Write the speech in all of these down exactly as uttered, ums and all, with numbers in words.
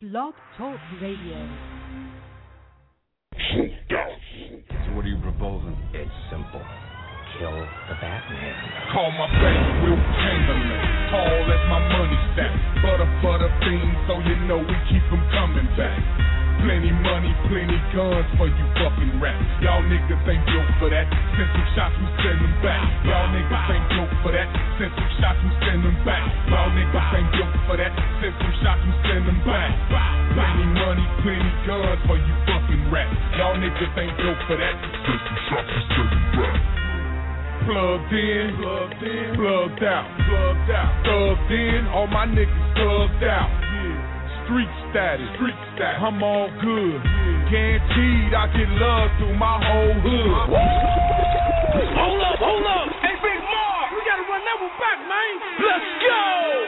Blog Talk Radio. So what are you proposing? It's simple. Kill the Batman. Call my bank, Will Chamberlain. Tall as my money stack. Butter for the fiends, so you know we keep them coming back. Plenty money, plenty guns for you fucking rats. Y'all niggas ain't built for that. Send some shots, we send them back. Y'all niggas ain't built for that. Send some shots, we send them back. Y'all niggas ain't built for that. Send some shots, we send them back. Plenty money, plenty guns for you fucking rats. Y'all niggas ain't built for that. Send some shots, we send them back. Plugged in, plugged in, plugged out, plugged out, thugged in, all my niggas thugged out. Street status, street status, I'm all good. Guaranteed I get love through my whole hood. Hold up, hold up. Hey, Big Mark, we gotta run that one back, man. Let's go.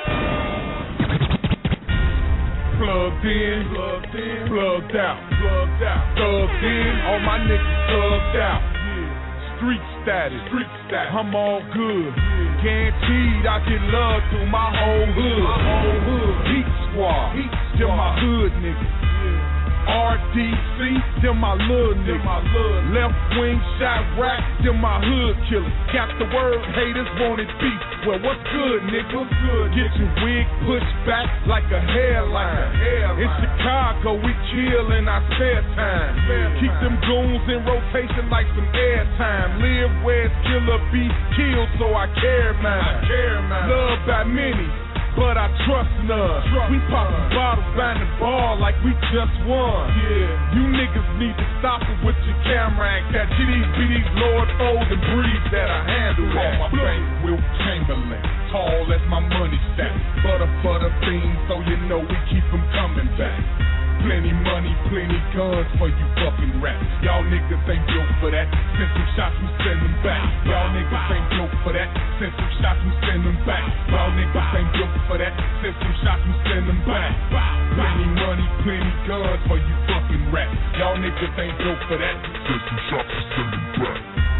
Plugged in, plugged in, plugged out, plugged out, thugged in, all my niggas thugged out. Street status, street status, I'm all good. Guaranteed I get love through my whole hood. My whole hood. Heat squad, heat squad. Them my hood niggas. R D C, them my little niggas. My left wing shot rack, them my hood killers. Got the word, haters wanted beef. Well, what's good, nigga? What's good? Get your wig pushed back like a hairline. In Chicago, we chill in our spare time. Keep them goons in rotation like some airtime. Live where it's killer be killed, so I care mine. Love by many, but I trust none. Trust we poppin' bottles behind the bar like we just won. Yeah. You niggas need to stop it with your camera act. That G Ds, B Ds, Lord, fold and breeze that I handle that. Call my bank, Will Chamberlain. Tall as my money stack. Butter for the fiends, so you know we keep them coming back. Plenty money, plenty guns for you fucking rats. Y'all niggas ain't built for that. Send some shots, we send them back. Y'all niggas ain't built for that. Send some shots, we send them back. Y'all niggas ain't built for that. Send some shots, we send them back. Plenty money, plenty guns for you fucking rats. Y'all niggas ain't built for that. Send some shots, we send them back.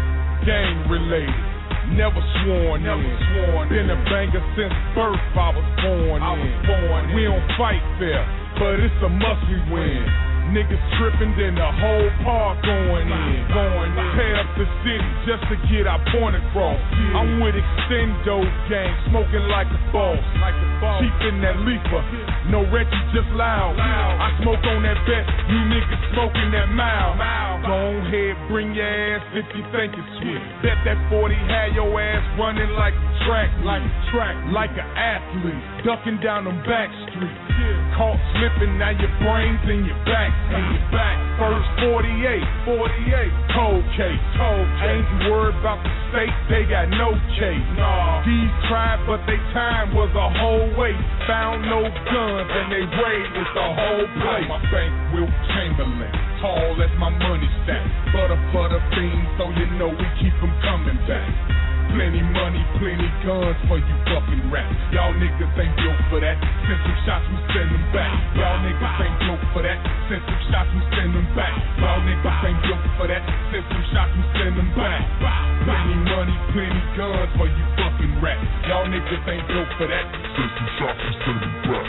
Gang related. Never sworn Never in. Sworn Been in. a banger since birth. I was born I in. Was born we in. don't fight fair, but it's a must we win. Niggas tripping, then the whole park going in. Going in. Pay up the city just to get our point across. Yeah. I'm with Extendo gang, smoking like a boss. Like a boss. Chief in that leafer, no Reggie, just loud. loud. I smoke on that bet, you niggas smoking that mild. mild. Go ahead, bring your ass if you think it's sweet. Bet that forty had your ass running like a track, like a track, like an athlete, ducking down them back streets. Yeah. Caught slipping, now your brains in your back. In your back. First forty-eight, forty-eight, cold case, cold case. Ain't you worried about the state, they got no case. Nah. These tried, but they time was a whole waste. Found no guns, and they raided the whole place. My bank, Will Chamberlain. Tall as my money stack. Butter for the fiends, so you know we keep them coming back. Plenty money, plenty guns for you fucking rats. Y'all niggas ain't built for that. Send some shots, we send them back. Y'all niggas ain't built for that. Send some shots, we send them back. Y'all niggas ain't built for that. Send some shots, we send them back. Plenty money, plenty guns for you fucking rats. Y'all niggas ain't built for that. Send some shots, we send them back.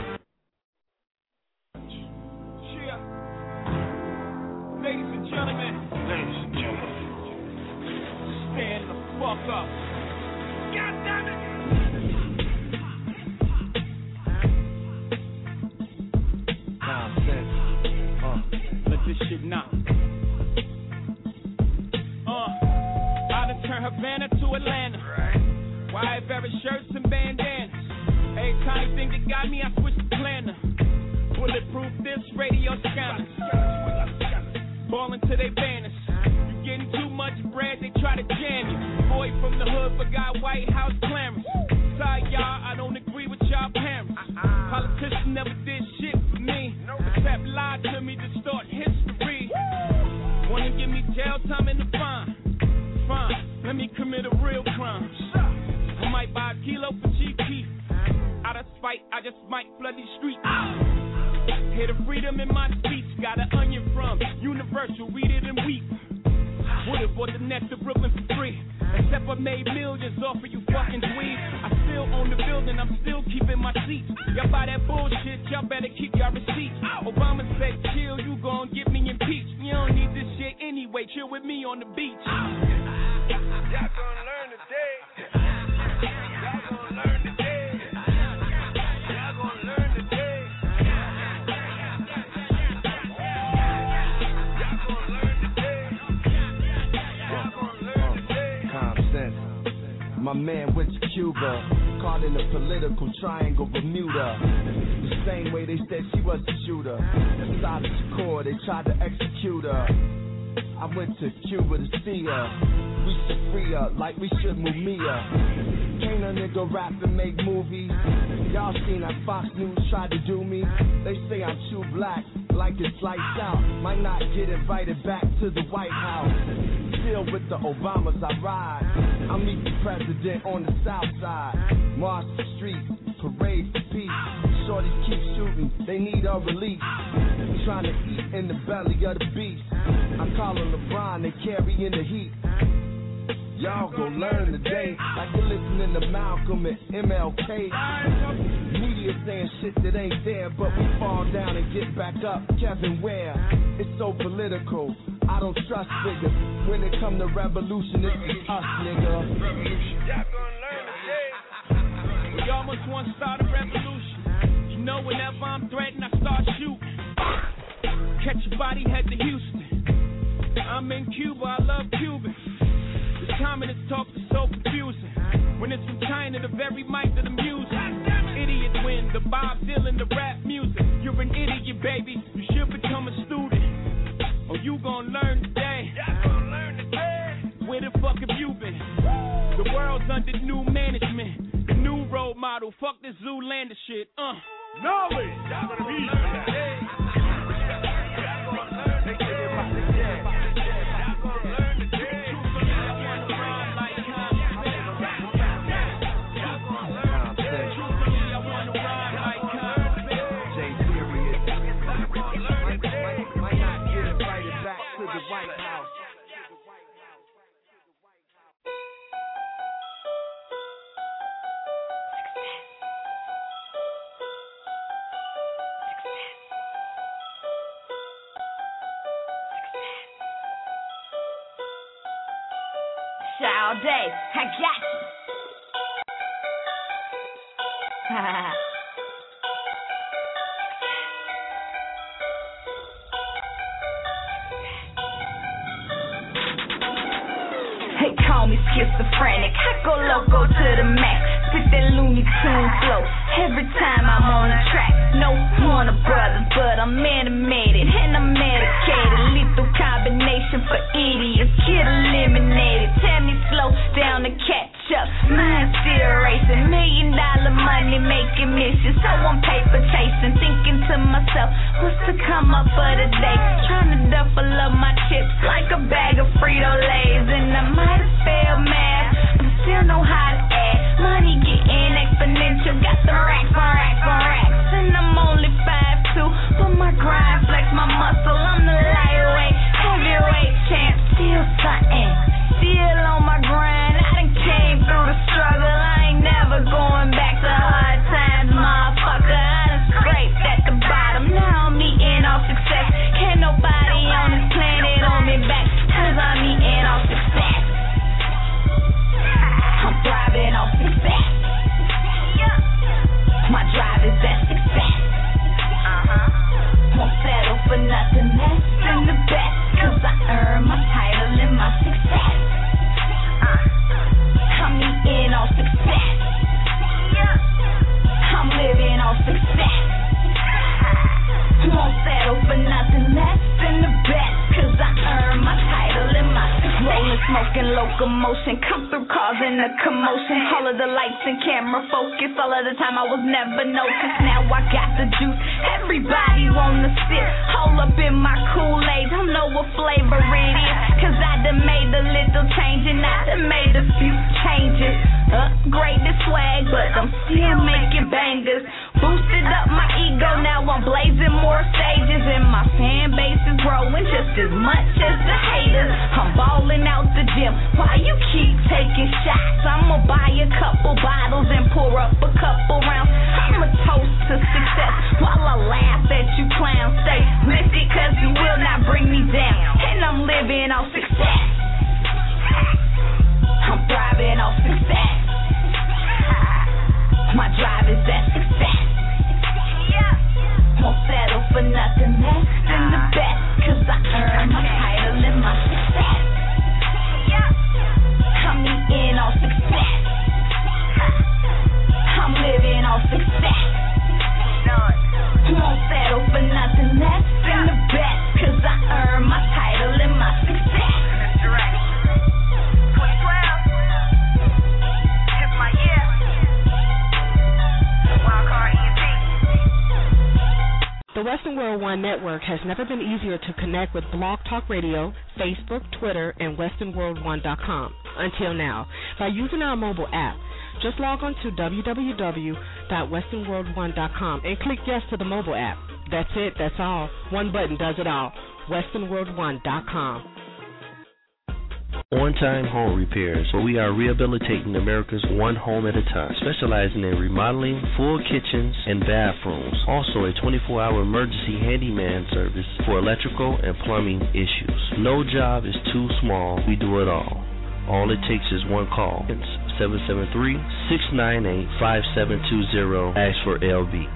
Yeah. Ladies and gentlemen. Ladies and gentlemen. Stand the fuck up. God damn it! Nonsense. Uh, let this shit knock. Uh, I done turned Havana to Atlanta. Right. Wide Barrett shirts and bandanas. Every tiny thing that got me, I switched the planner. Bulletproof this radio scanners. Ballin' till they vanish. Getting too much bread, they try to jam you. Boy from the hood forgot White House clamors. Sorry, y'all, I don't agree with y'all parents. Politicians never did shit for me, except lie to me, distort history. Wanna give me jail time in the fine? Fine, let me commit a real crime. I might buy a kilo for cheap beef. Out of spite, I just might flood these streets. Hear the freedom in my speech. Got an onion from Universal, read it and weep. Would've bought the next to Brooklyn for free. Except I made millions off of you fucking dweebs. I still own the building, I'm still keeping my seats. Y'all buy that bullshit, y'all better keep y'all receipts. Obama said chill, you gon' get me impeached. You don't need this shit anyway, chill with me on the beach. Y'all gon' learn today. Y'all gon' learn today. Y'all gon' learn today. Y'all gon' learn today. Y'all gon' learn today. Common sense. My man went to Cuba, caught in a political triangle Bermuda. The same way they said she was a shooter. Inside the Shakur, they tried to execute her. I went to Cuba to see her. We should free her like we should Mumia. Can't a nigga rap and make movies? Y'all seen that Fox News tried to do me? They say I'm too black, like it's lights out. Might not get invited back to the White House. Still with the Obamas I ride. I'll meet the president on the south side. March the streets, parade for peace. Shorties keep shooting, they need a release. Trying to eat in the belly of the beast. I call him LeBron, they carrying the heat. Y'all gon' learn today, like you're listening to Malcolm and M L K. Media saying shit that ain't there, but we fall down and get back up. Kevin Ware, it's so political. I don't trust figures. When it come to revolution, it's us, nigga. Revolution. Y'all gon' learn today. We almost want to start a revolution. You know, whenever I'm threatened, I start shooting. Catch your body, head to Houston. I'm in Cuba, I love Cubans. The communist talk is so confusing. When it's from China, the very mic of the music. Idiot win, the Bob Dylan, the rap music. You're an idiot, baby. You should become a student. Or you gon' learn today. Y'all gon' learn today. Where the fuck have you been? The world's under new management. The new role model. Fuck this Zoolander shit. Uh. Knowledge. Y'all gonna be today. Y'all gon' learn today. Y'all gon' learn today. All day, I got you. They call me schizophrenic. I go loco to the max. Spit that Looney Tunes flow every time I'm on the track. No Warner Brothers, but I'm animated and I'm medicated. Lethal combination for idiots. Kid eliminated. Tell me slow down to catch up. Mind still racing. Million dollar money making missions. So I'm paper chasing. Thinking to myself, what's to come up for the day? Trying to duffel up my chips like a bag of Frito-Lays. And I might have failed math, but still know how to add. Money getting exponential. Got the racks on racks on racks. And I'm only five two, but my grind flex my muscle. I'm the lightweight, heavyweight champ. Still something, still on my grind. I done came through the struggle. I ain't never going back to hard times, motherfucker. I done scraped at the bottom. Now I'm eating off success. Can't nobody on this planet hold me back, cause I'm eating off success. I'm thriving off success. My drive is that success. Uh-huh. Won't settle for nothing less than the best, cause I earn my title and my success. uh, I'm eating off success. I'm living off success. Won't settle for nothing less than the best, cause I earn my title and my success. Rolling, smoking, locomotion, come through causing a commotion. All of the lights and camera focus, all of the time I was never noticed. Now I got the juice, everybody wanna sip. Hold up in my Kool-Aid, don't know what flavor it is, cause I done made a little change and I done made a few changes. Upgrade the swag, but I'm still making bangers. Boosted up my ego, now I'm blazing more stages, and my fan base is growing just as much as the haters. I'm balling out the gym, why you keep taking taking shots. I'ma buy a couple bottles and pour up a couple rounds. I'ma toast to success while I laugh at you clowns. Stay lifted cause you will not bring me down. And I'm living off success. I'm thriving off success. My drive is that success. Won't settle for nothing less than the best, cause I earned my title and my success. I'm eating off success. I'm living off success. Won't settle for nothing less than the best, cause I earned my title and my success. twenty twelve is my year. Wildcard E M P. The Western World One Network has never been easier to connect with Blog Talk Radio, Facebook, Twitter, and Western World One dot com until now by using our mobile app. Just log on to w w w dot western world one dot com and click yes to the mobile app. That's it, that's all. One button does it all. Western World One dot com. On-Time Home Repairs, where we are rehabilitating America's one home at a time, specializing in remodeling full kitchens and bathrooms. Also a twenty-four hour emergency handyman service for electrical and plumbing issues. No job is too small. We do it all. All it takes is one call. It's seven seven three, six nine eight, five seven two zero. Ask for L B.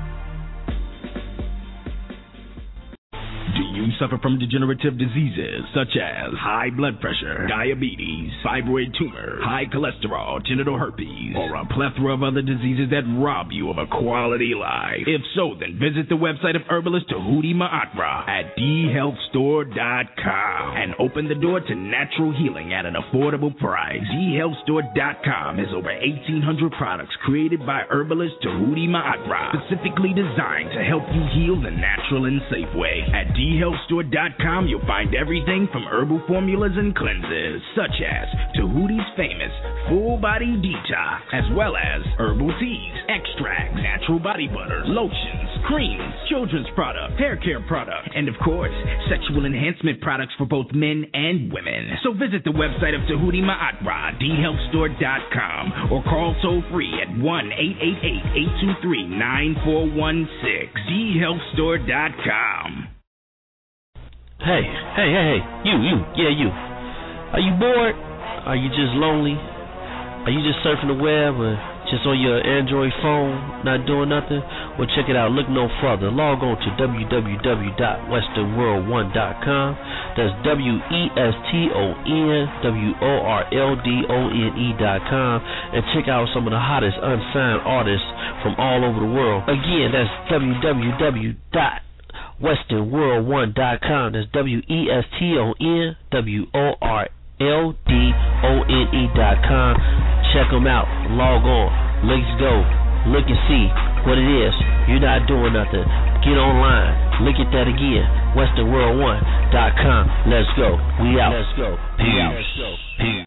Do you suffer from degenerative diseases such as high blood pressure, diabetes, fibroid tumor, high cholesterol, genital herpes, or a plethora of other diseases that rob you of a quality life? If so, then visit the website of herbalist Tahuti Ma'atra at d health store dot com and open the door to natural healing at an affordable price. d health store dot com has over eighteen hundred products created by herbalist Tahuti Ma'atra, specifically designed to help you heal the natural and safe way. At d health store dot com, you'll find everything from herbal formulas and cleanses, such as Tahuti's famous Full Body Detox, as well as herbal teas, extracts, natural body butters, lotions, creams, children's products, hair care products, and of course, sexual enhancement products for both men and women. So visit the website of Tahuti Ma'atra, d health store dot com, or call toll free at one eight eight eight, eight two three, nine four one six, d health store dot com. Hey, hey, hey, hey, you, you, yeah, you. Are you bored? Are you just lonely? Are you just surfing the web or just on your Android phone, not doing nothing? Well, check it out. Look no further. Log on to w w w dot western world one dot com. That's W E S T O N W O R L D O N E dot com. And check out some of the hottest unsigned artists from all over the world. Again, that's w w w dot western world one dot com. That's W E S T O N W O R L D O N E dot com. Check them out. Log on. Let's go. Look and see what it is. You're not doing nothing. Get online. Look at that again. western world one dot com. Let's go. We out. Let's go. Peace. Let's go. Peace.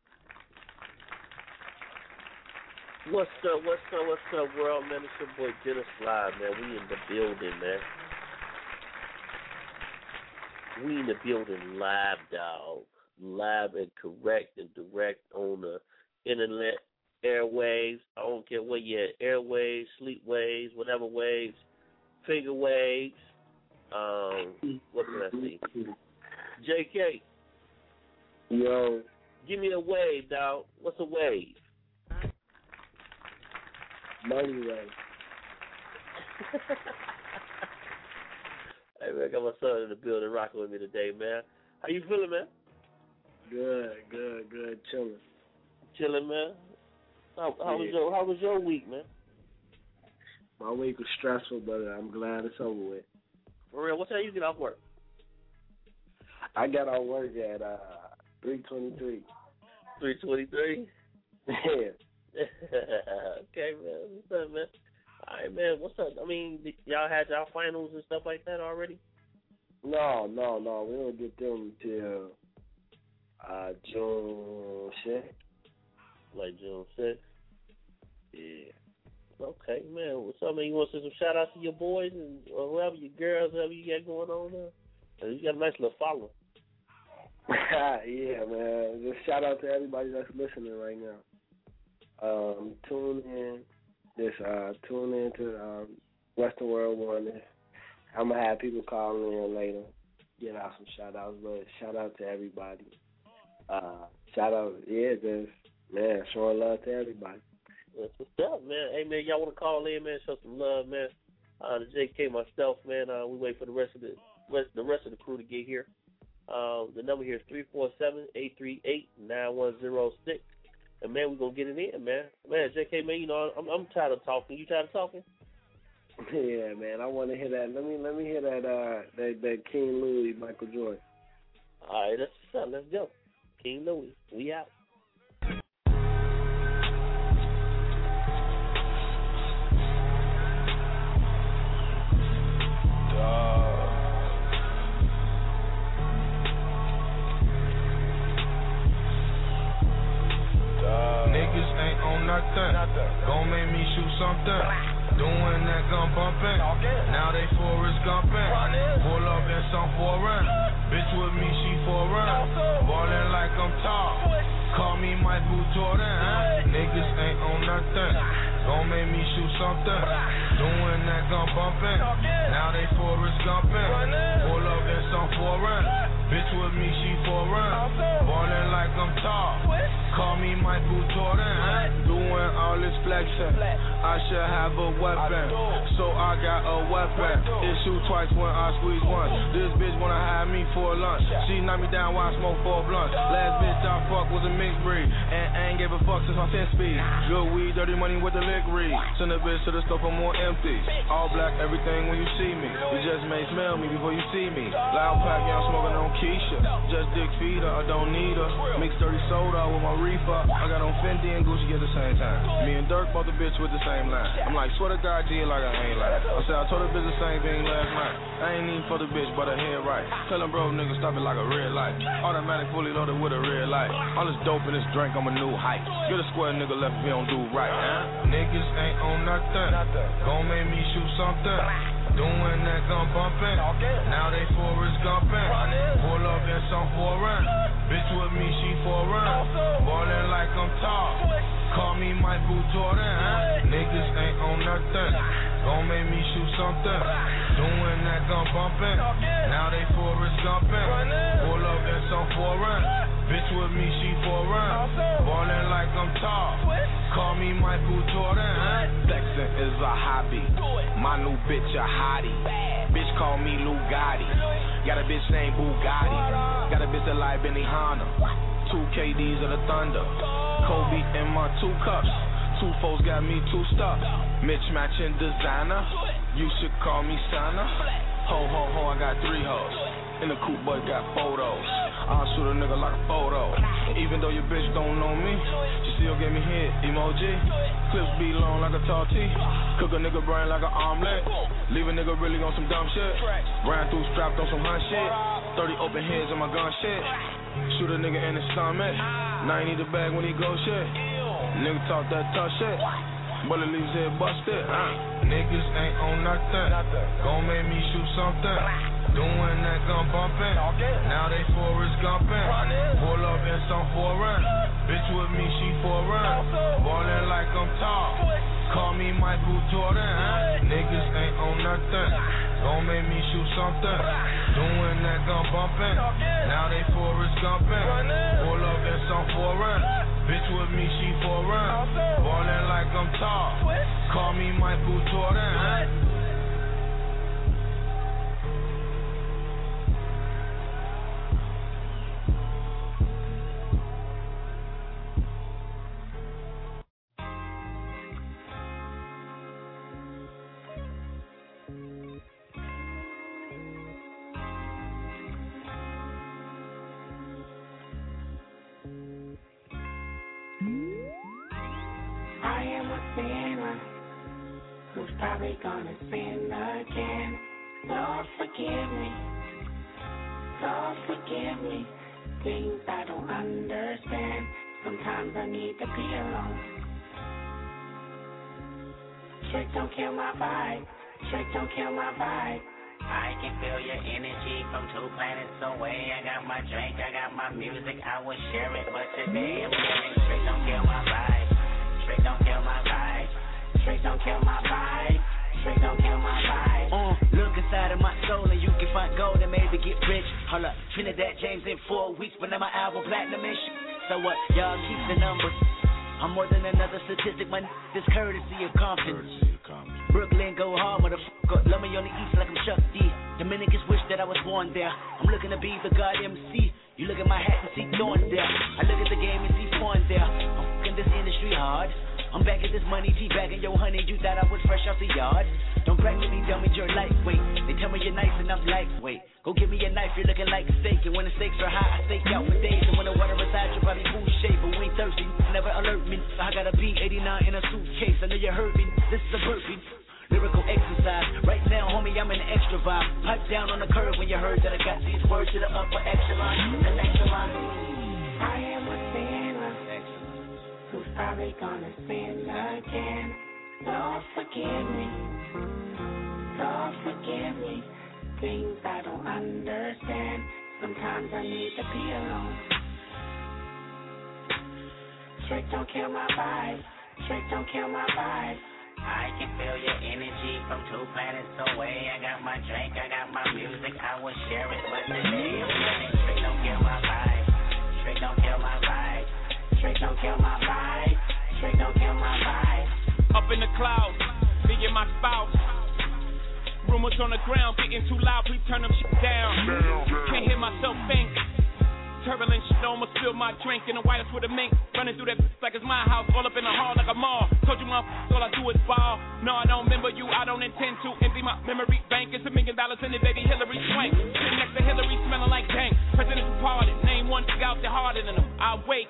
What's up, what's up, what's up, world, man? It's your boy Dennis Live, man. We in the building, man. We in the building live, dog. Live and correct and direct on the internet, airwaves. I don't care what you at. Airwaves, sleep waves, whatever waves, finger waves. Um, what can I see? J K. Yo. Give me a wave, dog. What's a wave? Money wave. Hey, man, I got my son in the building rocking with me today, man. How you feeling, man? Good, good, good. Chilling. Chilling, man. How, how yeah. was your How was your week, man? My week was stressful, but I'm glad it's over with. For real? What time you get off work? I got off work at uh, three twenty-three. three twenty-three? Yeah. Okay, man. What's up, man? All right, man. What's up? I mean, y'all had y'all finals and stuff like that already? No, no, no. We don't get them until uh, June sixth. Like June sixth? Yeah. Okay, man. What's up, man? You want to send some shout-outs to your boys and or whoever, your girls, whoever you got going on there? You got a nice little following. Yeah, man. Just shout out to everybody that's listening right now. Um, tune in. Just uh, tune in to um, Western World One. I'm gonna have people calling in later, get out some shout outs, but shout out to everybody. Uh, shout out, yeah, just man, showing love to everybody. That's what's up, man. Hey, man, y'all want to call in, man? Show some love, man. Uh, the J K, myself, man. Uh, we wait for the rest of the rest, the rest of the crew to get here. Um, the number here is three four seven, eight three eight, nine one zero six. And, man, we're going to get it in, man. Man, J K, man, you know, I'm, I'm tired of talking. You tired of talking? Yeah, man, I want to hear that. Let me let me hear that uh, that, that King Louis, Michael Jordan. All right, that's what's up. Let's go. King Louis, we out. Niggas ain't on nothing. Gon' make me shoot something. Doing that gun bumping. Now they Forrest Gumping. Pull up in some foreign. Bitch with me, she foreign. Ballin' like I'm tall. Call me Michael Jordan. Huh? Niggas ain't on nothing. Gon' make me shoot something. Doing that gun bumping. Now they Forrest Gumping. Pull up in some foreign. Bitch with me, she foreign. Ballin' like I'm tall. Call me Michael Jordan. Huh? Doing all this flexing. I should have a weapon. So I got a weapon. It shoot twice when I squeeze once. This bitch wanna have me for lunch. She knocked me down while I smoke four blunts. Last bitch I fucked was a mixed breed. And I ain't gave a fuck since my ten speed. Good weed, dirty money with the lick read. Send a bitch to the store for more empties. All black, everything when you see me. You just may smell me before you see me. Loud pack, yeah, I'm smoking on Keisha. Just dick feed her, I don't need her. Mix dirty soda with my reefer. I got on Fendi and Gucci at the same time. Me and Dirk bought the bitch with the same line. I'm like, swear to God, G, like I ain't lying. I said I told the bitch the same thing last night. I ain't even for the bitch, but her head right. Tell him, bro, nigga, stop it like a red light. Automatic fully loaded with a red light. All this dope in this drink, I'm a new hype. Get a square nigga left if he don't do right. Huh? Niggas ain't on nothing. Gon' make me shoot something. Doing that gun bumping. Now they Forrest Gumping. Pull up in some foreign. Bitch with me, she foreign. Ballin' like I'm tall. Call me Michael Jordan. Huh? Niggas ain't on nothing. Gon' make me shoot something. Doing that gun bumping. Now they Forrest Gumping. Pull up in some foreign. Bitch with me, she foreign. Ballin' like I'm tall. Call me Michael Jordan. Huh? Flexing is a hobby. My new bitch a hottie. Bitch call me Lugatti. Got a bitch named Bugatti. Got a bitch that like Benihana. Two K Ds of the Thunder. Kobe in my two cups. Two foes got me two stuff. Mitch matching designer. You should call me Santa. Ho ho ho, I got three hoes. In the coupe, but got photos. I'll shoot a nigga like a photo. Even though your bitch don't know me, she still give me hit emoji. Clips be long like a tall tee. Cook a nigga brain like an omelet. Leave a nigga really on some dumb shit. Ran through strapped on some hunt shit. thirty open heads on my gun shit. Shoot a nigga in the stomach. Now he need a bag when he go shit. Nigga talk that tough shit. Bullet leaves head busted. Uh. Niggas ain't on nothing. Gon' make me shoot something. Doing that gun bumping. Now they Forrest Gumping. Pull up in some foreign. Bitch with me, she foreign. Ballin' like I'm tall. Call me Michael Jordan. Huh? Niggas ain't on nothing. Gon' make me shoot something. Doing that gun bumping. Now they Forrest Gumping. Pull up in some foreign. Bitch with me, she foreign. Ballin' like I'm tall. Call me Michael Jordan. Huh? Who's probably gonna sin again. Lord, forgive me. Lord, forgive me. Things I don't understand. Sometimes I need to be alone. Trick don't kill my vibe. Trick don't kill my vibe. I can feel your energy energy from two planets away. I got my drink, I got my music, I would share it, but today I'm feeling straight, don't kill my vibe. Straight don't kill my vibe. Straight don't kill my vibe. Straight don't kill my vibe. Uh, look inside of my soul and you can find gold and maybe get rich. Hold up, Trinidad James in four weeks, but now my album platinum-ish. So what, y'all keep the numbers. I'm more than another statistic, my n- this courtesy of confidence. Brooklyn go hard, motherfucker. Love me on the east like I'm Chuck D. Dominicans wish that I was born there. I'm looking to be the God M C. You look at my hat and see thorns there. I look at the game and see porn there. I'm fucking this industry hard. I'm back at this money, teabagging yo honey. You thought I was fresh off the yard. Don't brag to me, tell me you're lightweight. They tell me you're nice and I'm lightweight. Go give me a knife, you're looking like a steak. And when the stakes are high, I stake out for days. And when the water resides, you'll probably food shape. But we ain't thirsty, never alert me. I got a B eighty-nine in a suitcase. I know you heard me, this is a burpee. Lyrical exercise. Right now, homie, I'm in an extra vibe. Pipe down on the curve when you heard that I got these words to the upper echelon. The next line. I am a sinner who's probably gonna sin again. Lord, forgive me. Lord, forgive me. Things I don't understand. Sometimes I need to be alone. Straight don't kill my vibe. Straight don't kill my vibe. I can feel your energy from two planets away. I got my drink, I got my music, I will share it, but today I'm feeling straight don't kill my vibe. Straight don't kill my vibe. Straight don't kill my vibe. Straight don't kill my vibe. Up in the clouds, me and my spouse. Rumors on the ground getting too loud, please turn them shit down. Can't hear myself think. Turbulent shit almost spilled my drink in the white house with a mink. Running through that like it's my house, all up in the hall like a mall. Told you my all I do is ball. No, I don't remember you, I don't intend to empty my memory bank. It's a million dollars in it, baby Hillary Swank. Sitting next to Hillary, smelling like dank. President's pardon, name one out there harder than him. I wait.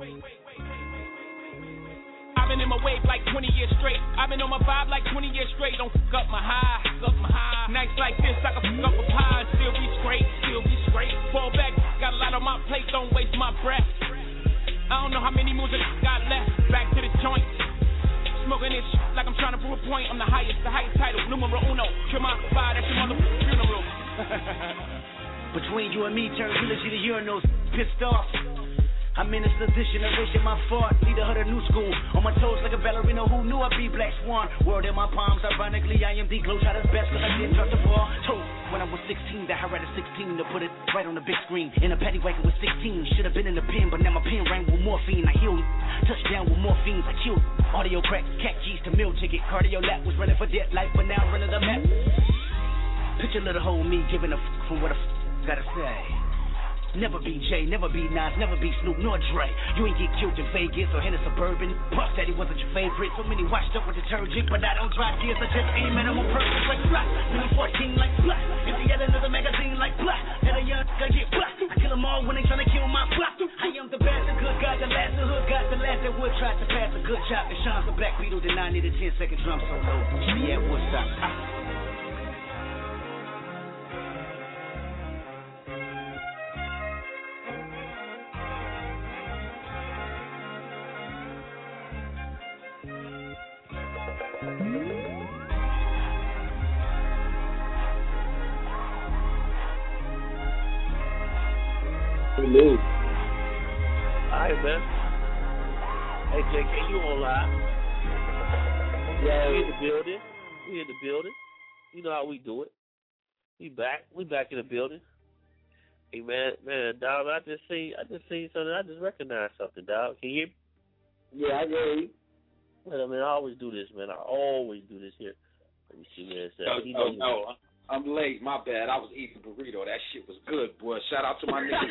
I've been in my wave like twenty years straight. I've been on my vibe like twenty years straight. Don't fuck up my high, fuck up my high. Nights like this, I can fuck up a pie and still be straight, still be straight. Fall back, got a lot on my plate, don't waste my breath. I don't know how many moves I got left. Back to the joint, smoking this shit like I'm trying to prove a point. I'm the highest, the highest title, numero uno. Kill my fire, that's your motherfucking funeral. Between you and me, turn eulogy to urinals, pissed off. I'm in this position, erasing my fault. Leader of the new school. On my toes like a ballerina who knew I'd be Black Swan. World in my palms, ironically, I am the glow shot best cause I didn't drop the ball. Told when I was sixteen that I had a sixteen to put it right on the big screen. In a paddy wagon with sixteen. Should have been in the pen, but now my pen rang with morphine. I healed. Touchdown with morphines, I killed. Audio crack, cat keys to meal ticket. Cardio lap was running for dead life, but now running the map. Picture little whole me giving a f from what a f gotta say. Never be Jay, never be Nas, never be Snoop, nor Dre. You ain't get killed in Vegas or in a Suburban. Puff said he wasn't your favorite. So many washed up with detergent, but I don't dry tears. I just aim at him on purpose like black. Number fourteen like black. If he had another magazine like black, had a young guy get black. I kill them all when they tryna kill my black. I am the best, the good guy, the last, the hood got the last that would try to pass a good job. And Sean's a Black Beetle, then I need a ten second drum solo. She at Woodstock. Ah. Hello. Alright, man. Hey, J K, you on live? Yeah, we in the building. We in the building. You know how we do it. We back. We back in the building. Hey, man, man, dog, I just see, I just see something. I just recognized something, dog. Can you hear me? Yeah, I hear you. Well, I mean, I always do this, man. I always do this here. Let me see where it's at. Oh, oh, no. I'm late. My bad. I was eating burrito. That shit was good, boy. Shout out to my niggas.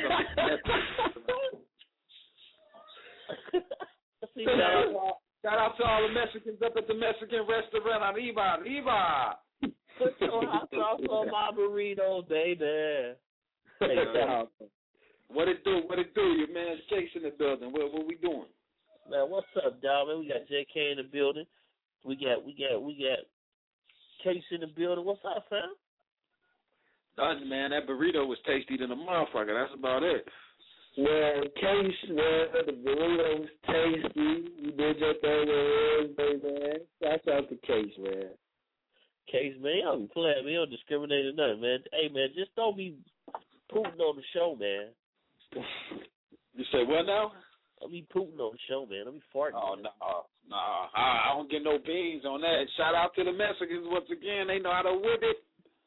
shout, out, shout out to all the Mexicans up at the Mexican restaurant on Eva. Eva. Put your hot sauce on my burrito, baby. Hey, man. What it do? What it do? Your man's Chase in the building. What, what we doing? Man, what's up, dog? Man, we got J K in the building. We got, we got, we got Case in the building. What's up, fam? Nothing, man. That burrito was tasty than a motherfucker. That's about it. Well, Case, man, the burrito was tasty. You did your thing on Wednesday, man. Shout out to Case, man. Case, man, you don't be playing, man. You don't discriminate or nothing, man. Hey, man, just don't be pooting on the show, man. You say what now? Don't be pooting on the show, man. Don't be farting. Oh, man. no. No, I don't get no beans on that. Shout out to the Mexicans once again. They know how to whip it.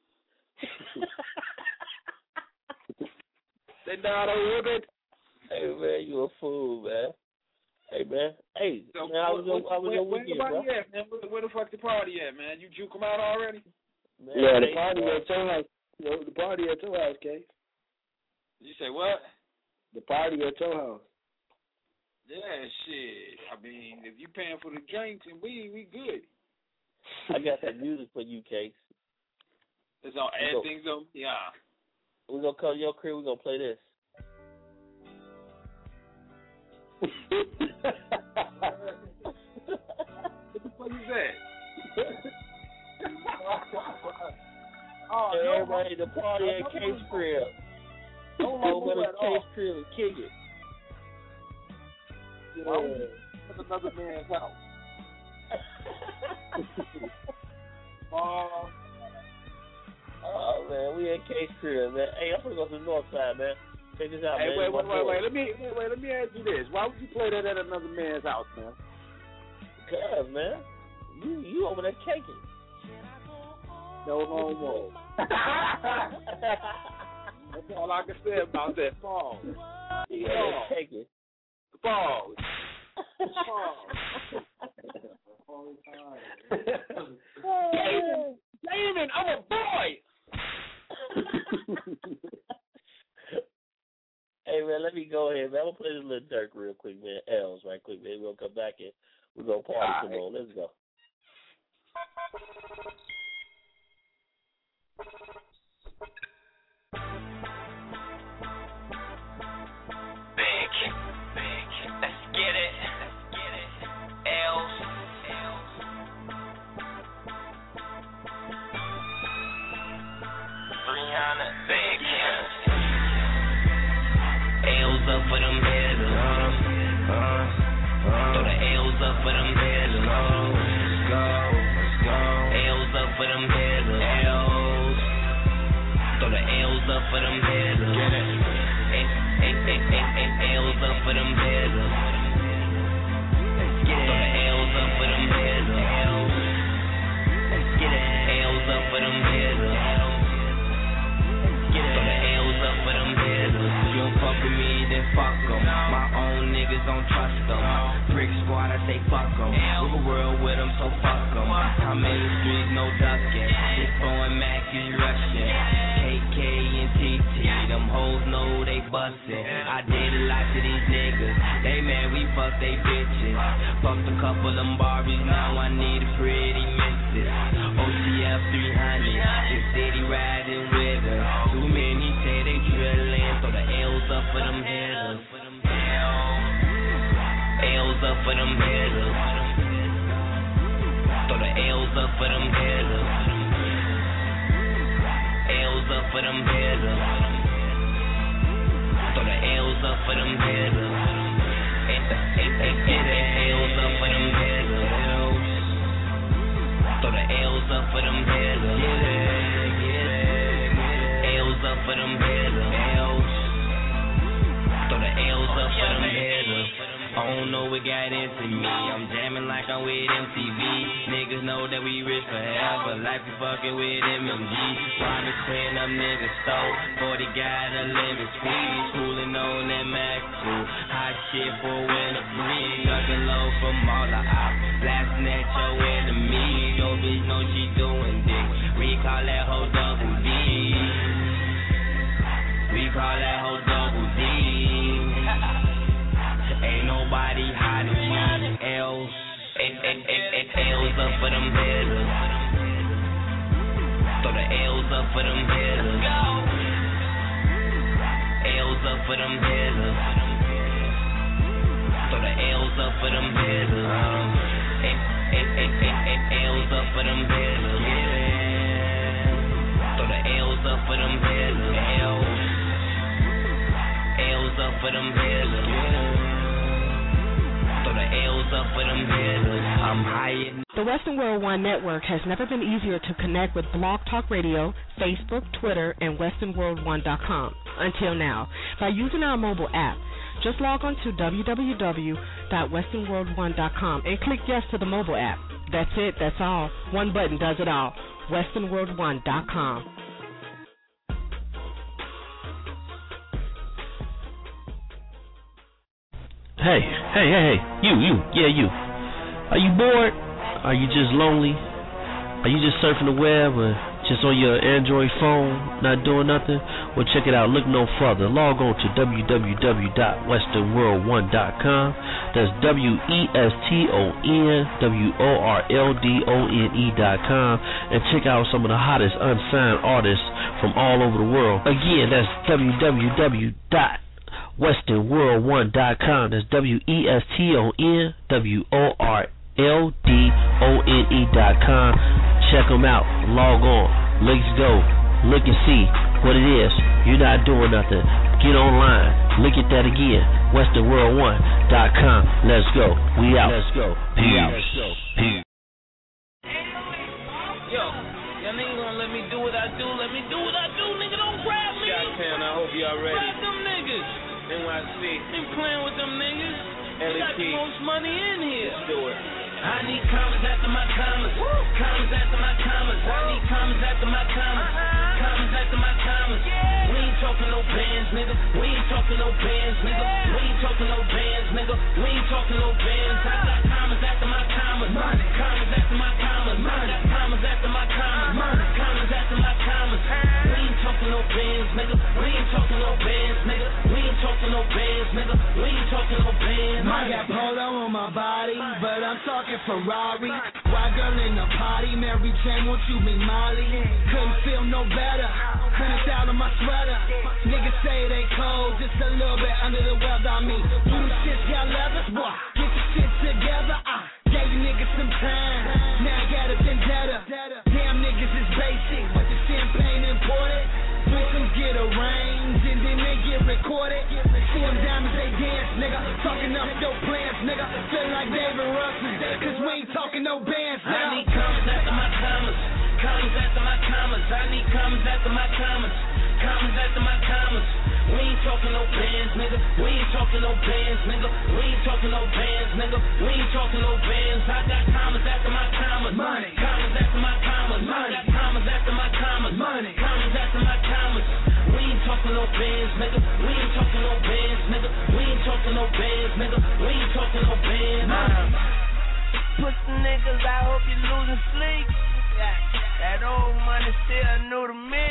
They know how to whip it. Hey, man, you a fool, man. Hey, man. Hey, So, man, I was where, on, I was where, on where weekend, everybody bro. at, man? Where, where the fuck the party at, man? You juke them out already? Man, Yeah, the hey, party bro. at your house. Yo, the party at your house, Case. You say what? The party at your house. Yeah, shit. I mean, if you paying for the drinks and we we good. I got some music for you, Case. It's on We add go- things on. Yeah. We're going to come to your crib. We're going to play this. What the fuck is that? Oh, hey, everybody, the party at Case crib. Don't Go move to at all. Case crib and kick it. Yeah. That's another man's house. Oh, Oh, man, we at Case crib, man. Hey, I'm going to go to the north side, man. Check this out, hey, man. wait, It's wait, my wait, boy. wait. Let me, wait, wait. Let me ask you this: why would you play that at another man's house, man? Cuz, man, you you over there caking. No homo. That's all I can say about that. Pause. You over there caking. Pause. Damon, Damon, I'm a boy. Hey, man, let me go ahead, man. I'm going to play this little Dirk real quick, man. L's right quick, man. We're going to come back and we're going to party All some right. more. Let's go. Big, big. Let's get it. Let's get it. L's. L's. three hundred. Big. L's up for them hitters. Uh, uh, throw the L's up for them hitters. Let's go. Let's go. L's up for them hitters. L's. Throw the L's up for them hitters. Get it. L's up for them hitters. Let's get it. Throw the L's up for them hitters. Let's get it. L's up for them hitters. Let's get it. Throw the L's up for them hitters. You don't fuck with me, then fuck 'em. My own niggas don't trust 'em. Brick squad, I say fuck 'em. Live a world with 'em, so fuck 'em. I'm in the streets, no ducking. This phone Mac is rushing. K K and T T, them hoes know they bustin'. I did a lot to these niggas. They mad we fuck they bitches. Fucked a couple of them Barbies, now I need a pretty missus. O C F three hundred, the city riding with her. Too many say they drillin', so the L's up for them hitters. L's up for them hitters. Throw the L's up for them hitters. L's up for them hitters. Throw the L's up for them hitters. L's up for them hitters. Throw the L's up for them hitters. L's up for them hitters. Throw the L's up for them hitters. I don't know what got into me. I'm jamming like I'm with M T V. Niggas know that we rich forever. Like we fucking with M M G. Private clean up niggas stole. forty got a limit squeeze. Cooling on that Mac two. Hot shit for winter breeze. Ducking low from all the ops. Blasting at your enemies. Your bitch know she doing dick. We call that hoe double D. We call that hoe double D. Ain't nobody hot as me. L's. L's up for them hitters. Throw the L's up for them hitters. L's up for them hitters. Throw the L's up for them hitters. L's up for them hitters. Throw the L's up for them hitters. L's up for them hitters. Throw the L's up for them hitters. Uh, I'm high. The Western World One Network has never been easier to connect with Blog Talk Radio, Facebook, Twitter, and western world one dot com until now by using our mobile app. Just log on to w w w dot western world one dot com and click yes to the mobile app. That's it, that's all. One button does it all. western world one dot com. Hey, hey, hey, hey, you, you, yeah, you. Are you bored? Are you just lonely? Are you just surfing the web or just on your Android phone, not doing nothing? Well, check it out. Look no further. Log on to w w w dot western world one dot com. That's W E S T O N W O R L D O N E dot com. And check out some of the hottest unsigned artists from all over the world. Again, that's w w w dot western world one dot com. That's W E S T O N W O R L D O N E dot com. Check them out. Log on. Let's go. Look and see what it is. You're not doing nothing. Get online. Look at that again. western world one dot com. Let's go. We out. Let's go. We out. Let's go. Peace. Yo, y'all niggas gonna let me do what I do? Let me do what I do, nigga. Don't grab me. Shot-town, I hope y'all ready. Grab them niggas. N Y C. Ain't playing with them niggas. L E P. Got the most money in here. Let's do it. I need commas after my commas. Commas after my commas. I need commas after my commas. Commas after my commas. We ain't talking no bands, nigga. We ain't talking no bands, nigga. We ain't talking no bands, nigga. We ain't talking no bands. I got commas after my commas. Commas after my commas. I got commas after my commas. Commas after my commas. We ain't talking no bands, nigga. We ain't talking no bands, nigga. We ain't talking no bands, nigga. We ain't talking no bands. I got polo on my body, but I'm talking Ferrari. White girl in the party, Mary Jane, won't you be Molly? Couldn't feel no better. Hundred out of my sweater. Niggas say they cold, just a little bit under the weather. I mean, blue shit got leathers, boy. Get your shit together. I gave you niggas some time. Now I got a vendetta. Damn niggas is basic, but the champagne imported. Victims get arranged and then they get recorded. See them diamonds, they dance, nigga. Talking up your plans, nigga. Feel like David Ruffin, cause we ain't talking no bands, nigga. I need commas after my commas. Commas after my commas. I need commas after my commas. Commas after my commas. We ain't talking no bands, nigga. We ain't talking no bands, nigga. We ain't talking no bands, nigga. We ain't talking no bands. I got commas after my commas. Money. Commas after my commas. Money. I got commas after my commas. Money. Commas after my commas. We ain't talking no bands, nigga. We ain't talking no bands, nigga. We ain't talking no bands, nigga. We ain't talking no bands. Pussy niggas, I hope you losing sleep. That old money still new to me.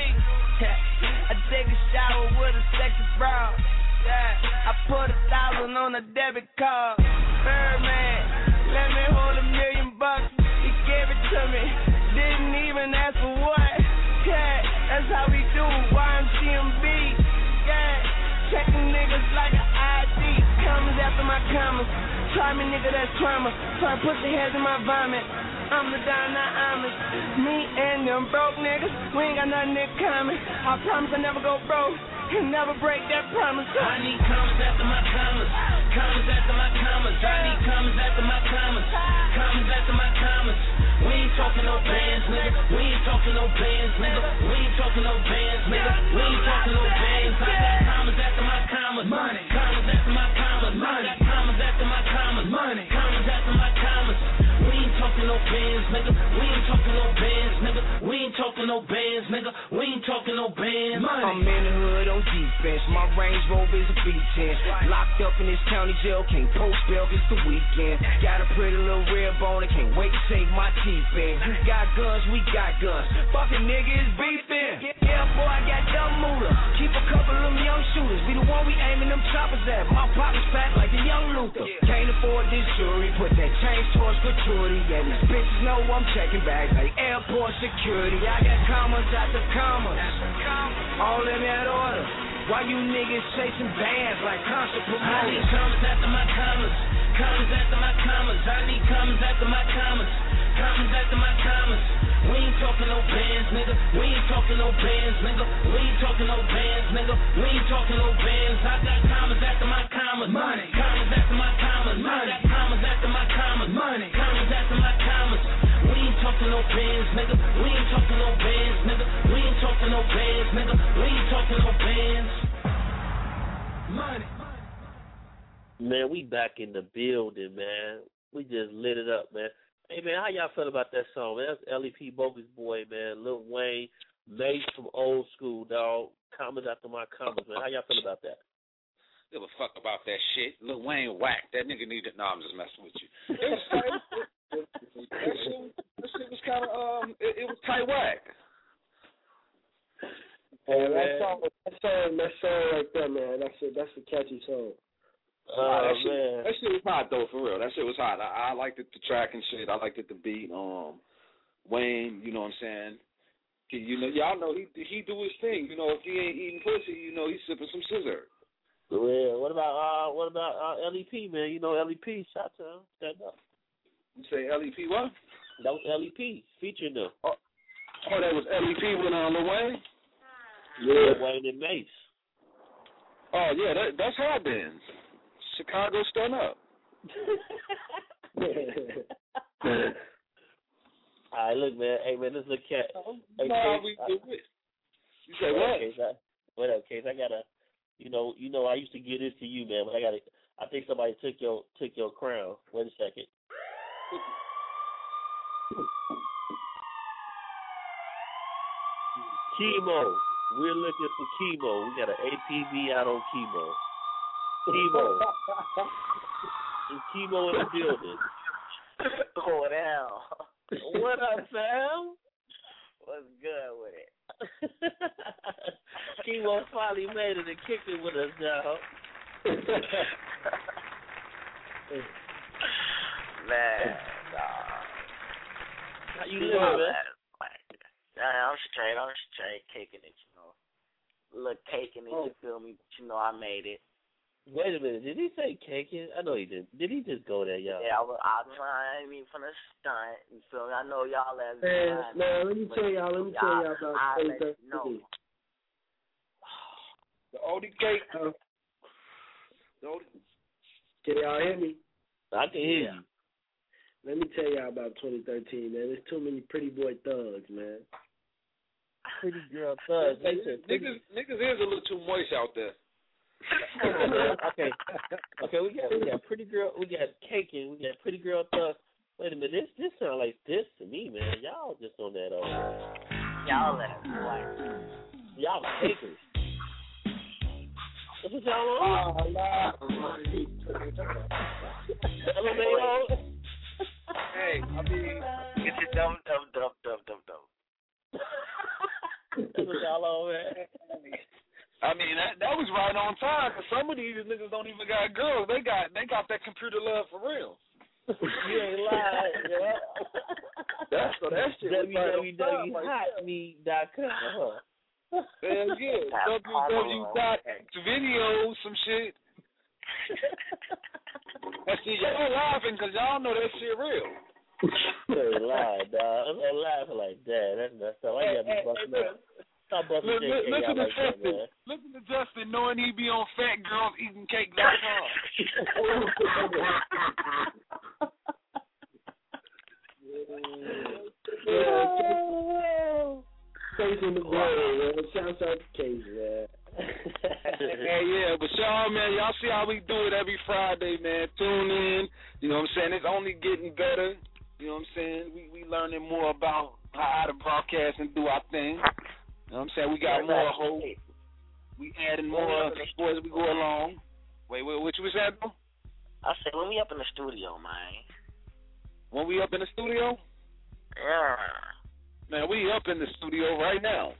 I take a shower with a sexy brow. Yeah, I put a thousand on a debit card. Birdman, let me hold a million bucks. He gave it to me, didn't even ask for what. Yeah, that's how we do Y M C M B. Yeah, checking niggas like an I D. Commas after my commas. Try me, nigga, that's trauma. Try to put the heads in my vomit. I'm the Don, not Amish. Me and them broke niggas, we ain't got nothing in common. I promise I never go broke and never break that promise. I need commas after my commas. Commas after my commas. I need commas after my commas. Commas after my commas. We ain't talking no bands, nigga. We ain't talking no bands, nigga. We ain't talking no bands, nigga. We ain't talking no bands. I got commas after my commas. Money. Commas after my commas. I got commas after my commas. Money. Commas after my commas. We ain't talking no bands, nigga. We ain't talking no bands, nigga. We ain't talking no bands, nigga. We ain't talking no bands. I'm in the hood on defense. My Range Rover is a B ten. Locked up in this county jail, can't post bail, it's the weekend. Got a pretty little red bone, I can't wait to take my teeth in. You got guns, we got guns. Fucking nigga is beefing. Yeah, boy, I got dumb moolah. Keep a couple of them young shooters. Be the one we aiming them choppers at. My pockets fat like the young Luther. Can't afford this jewelry, put that change towards gratuity. Yeah, these bitches know I'm checking bags like airport security. I got commas after commas, all in that order. Why you niggas chasing bands like concert promoters? I need commas after my commas. Commas after my commas. I need commas after my commas. Commas after my commas. We We ain't talking no bands, nigga. We ain't talking no bands, nigga. We ain't talking no bands, nigga. We ain't talking no bands. I got commas after my commas. Money. Commas after my commas. Money. I got commas after my commas. Money. Commas after my commas. We ain't talking no bands, nigga. We ain't talking no bands, nigga. We ain't talking no bands, nigga. We ain't talking no bands. Money. Man, we back in the building, man. We just lit it up, man. Hey, man, how y'all feel about that song, man? That's L E P Bogus Boy, man. Lil Wayne, Mace from Old School, dog. Comments after my comments, man. How y'all feel about that? Give a fuck about that shit. Lil Wayne whack. That nigga needed. No, I'm just messing with you. It was tight. It, it, that, shit, that shit was kind of um. It, it was tight whack. And that song, that song, that song right there, man. That's a that's a catchy song. Oh, nah, that, shit, man. that shit was hot though, for real. That shit was hot. I, I liked it, the track and shit. I liked it, the beat. Um, Wayne, you know what I'm saying? He, you know, y'all know he he do his thing. You know, if he ain't eating pussy, you know he's sipping some scissor. Yeah. What about uh what about uh, L E P, man? You know L E P. Shout to him. Stand up. You say L E P what? That was L E P featuring them. Oh, oh that was L E P with uh, Lil Wayne. Yeah, Lil Wayne and Mace. Oh yeah, that, that's hard then. Chicago stun up. All right, look, man. Hey, man, this is a cat. Hey, no, Case, we I, do it. You say what? Case, I, what up, Case? I gotta, you know, you know, I used to give this to you, man, but I gotta. I think somebody took your took your crown. Wait a second. Chemo. We're looking for chemo. We got an A P B out on chemo. Chemo. There's chemo in the building. Going out. What up, Sam? What's good with it? Chemo finally made it and kicked it with us, dog. Man, dog. How you living, man? I'm straight. I'm straight kicking it, you know. Look, caking it, Oh. you feel me? But you know I made it. Wait a minute. Did he say caking? I know he did. Did he just go there, y'all? Yeah, I was, I was trying, I mean, from the stunt, you feel me? I know y'all as Man, man, let me tell y'all, let me tell y'all about I let twenty you know. The O D cake. Uh, The O D. Can y'all hear me? I can hear you. Let me tell y'all about twenty thirteen, man. There's too many pretty boy thugs, man. Pretty girl thugs. They said pretty- Niggas, niggas is a little too moist out there. Hold on, man. Okay, okay. We got we got pretty girl. We got caking. We got pretty girl thugs. Wait a minute. This this sounds like this to me, man. Y'all just on that over. Y'all let it play. Y'all cakers. That's what y'all on? Oh, nah. Hello, man. Hey, I mean, Get your dumb, dumb, dumb, dumb, dumb, dumb. That's what y'all on, man. I mean that that was right on time. Cause some of these niggas don't even got girls. They got they got that computer love for real. You ain't lying, yeah. That's so that shit was right on time. w w w dot hot meat dot com, huh? Hell yeah. w w w dot video some shit. And see, y'all laughing because y'all know that shit real. You ain't lying, dog. I'm not laughing like that. That's messed up. I got to be busting up. Stop busting Listen, J K listen out to like that, Justin. man. Listen to Justin knowing he be on fat girls eating cake dot com. Case in the brain, man. Shouts out to Case, man. Hey, yeah, but y'all, man, y'all see how we do it every Friday, man. Tune in. You know what I'm saying? It's only getting better. You know what I'm saying? We we learning more about how to broadcast and do our thing. You know what I'm saying? We got more hope. We adding more before as we go along. Wait, wait, what you was saying? I said, when we up in the studio, man. When we up in the studio? Yeah. Man, we up in the studio right now.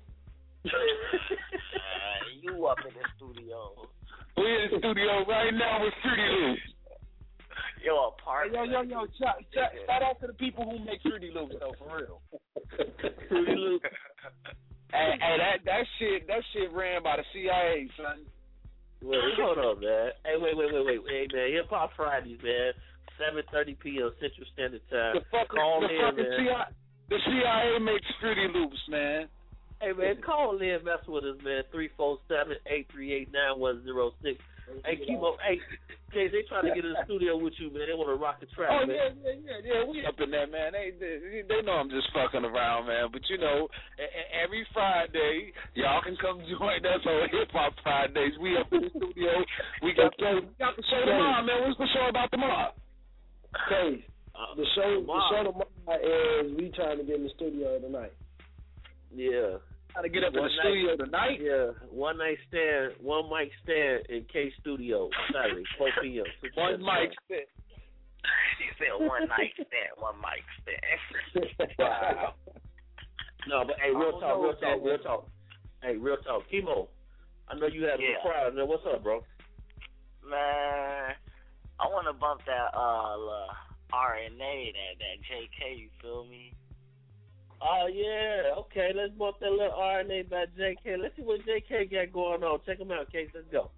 uh, you up in the studio. We in the studio right now with Fruity Loops. Yo, a part. Yo, yo, yo, shout, shout, shout out to the people who make Fruity Loops, though, for real. Fruity Loops. Hey, hey, that that shit, that shit ran by the C I A, son. Wait, hold on, man. Hey, wait, wait, wait, wait. Hey, man, Hip Hop Fridays, man. seven thirty p.m. Central Standard Time. The fucking, Call the in, fucking man. C I A, The C I A makes Fruity Loops, man. Hey, man, call in, mess with us, man. three four seven, eight three eight, nine one zero six. Hey, Kimo, hey, Case, they trying to get in the studio with you, man. They want to rock the track, oh, man. yeah, yeah, yeah, yeah. We up in there, man. They, they they know I'm just fucking around, man. But, you know, every Friday, y'all can come join us on Hip Hop Fridays. We up in the studio. We got, we got the show tomorrow, man. What's the show about tomorrow? Case, the show, the show tomorrow is we trying to get in the studio tonight. Yeah. Trying to get up one in the night, studio tonight? Yeah. One night stand, one mic stand in K Studio, Saturday, four p.m. One mic stand. He said one night stand, one mic stand. Wow. No, but hey, real talk, real talk, real talk. Hey, real talk. Kimo, I know you had Yeah. a crowd there. What's up, bro? Man, I want to bump that uh, uh R N A, that, that J K, you feel me? Oh, yeah. Okay, let's bump that little R N A by J K. Let's see what J K got going on. Check him out, Case. Let's go.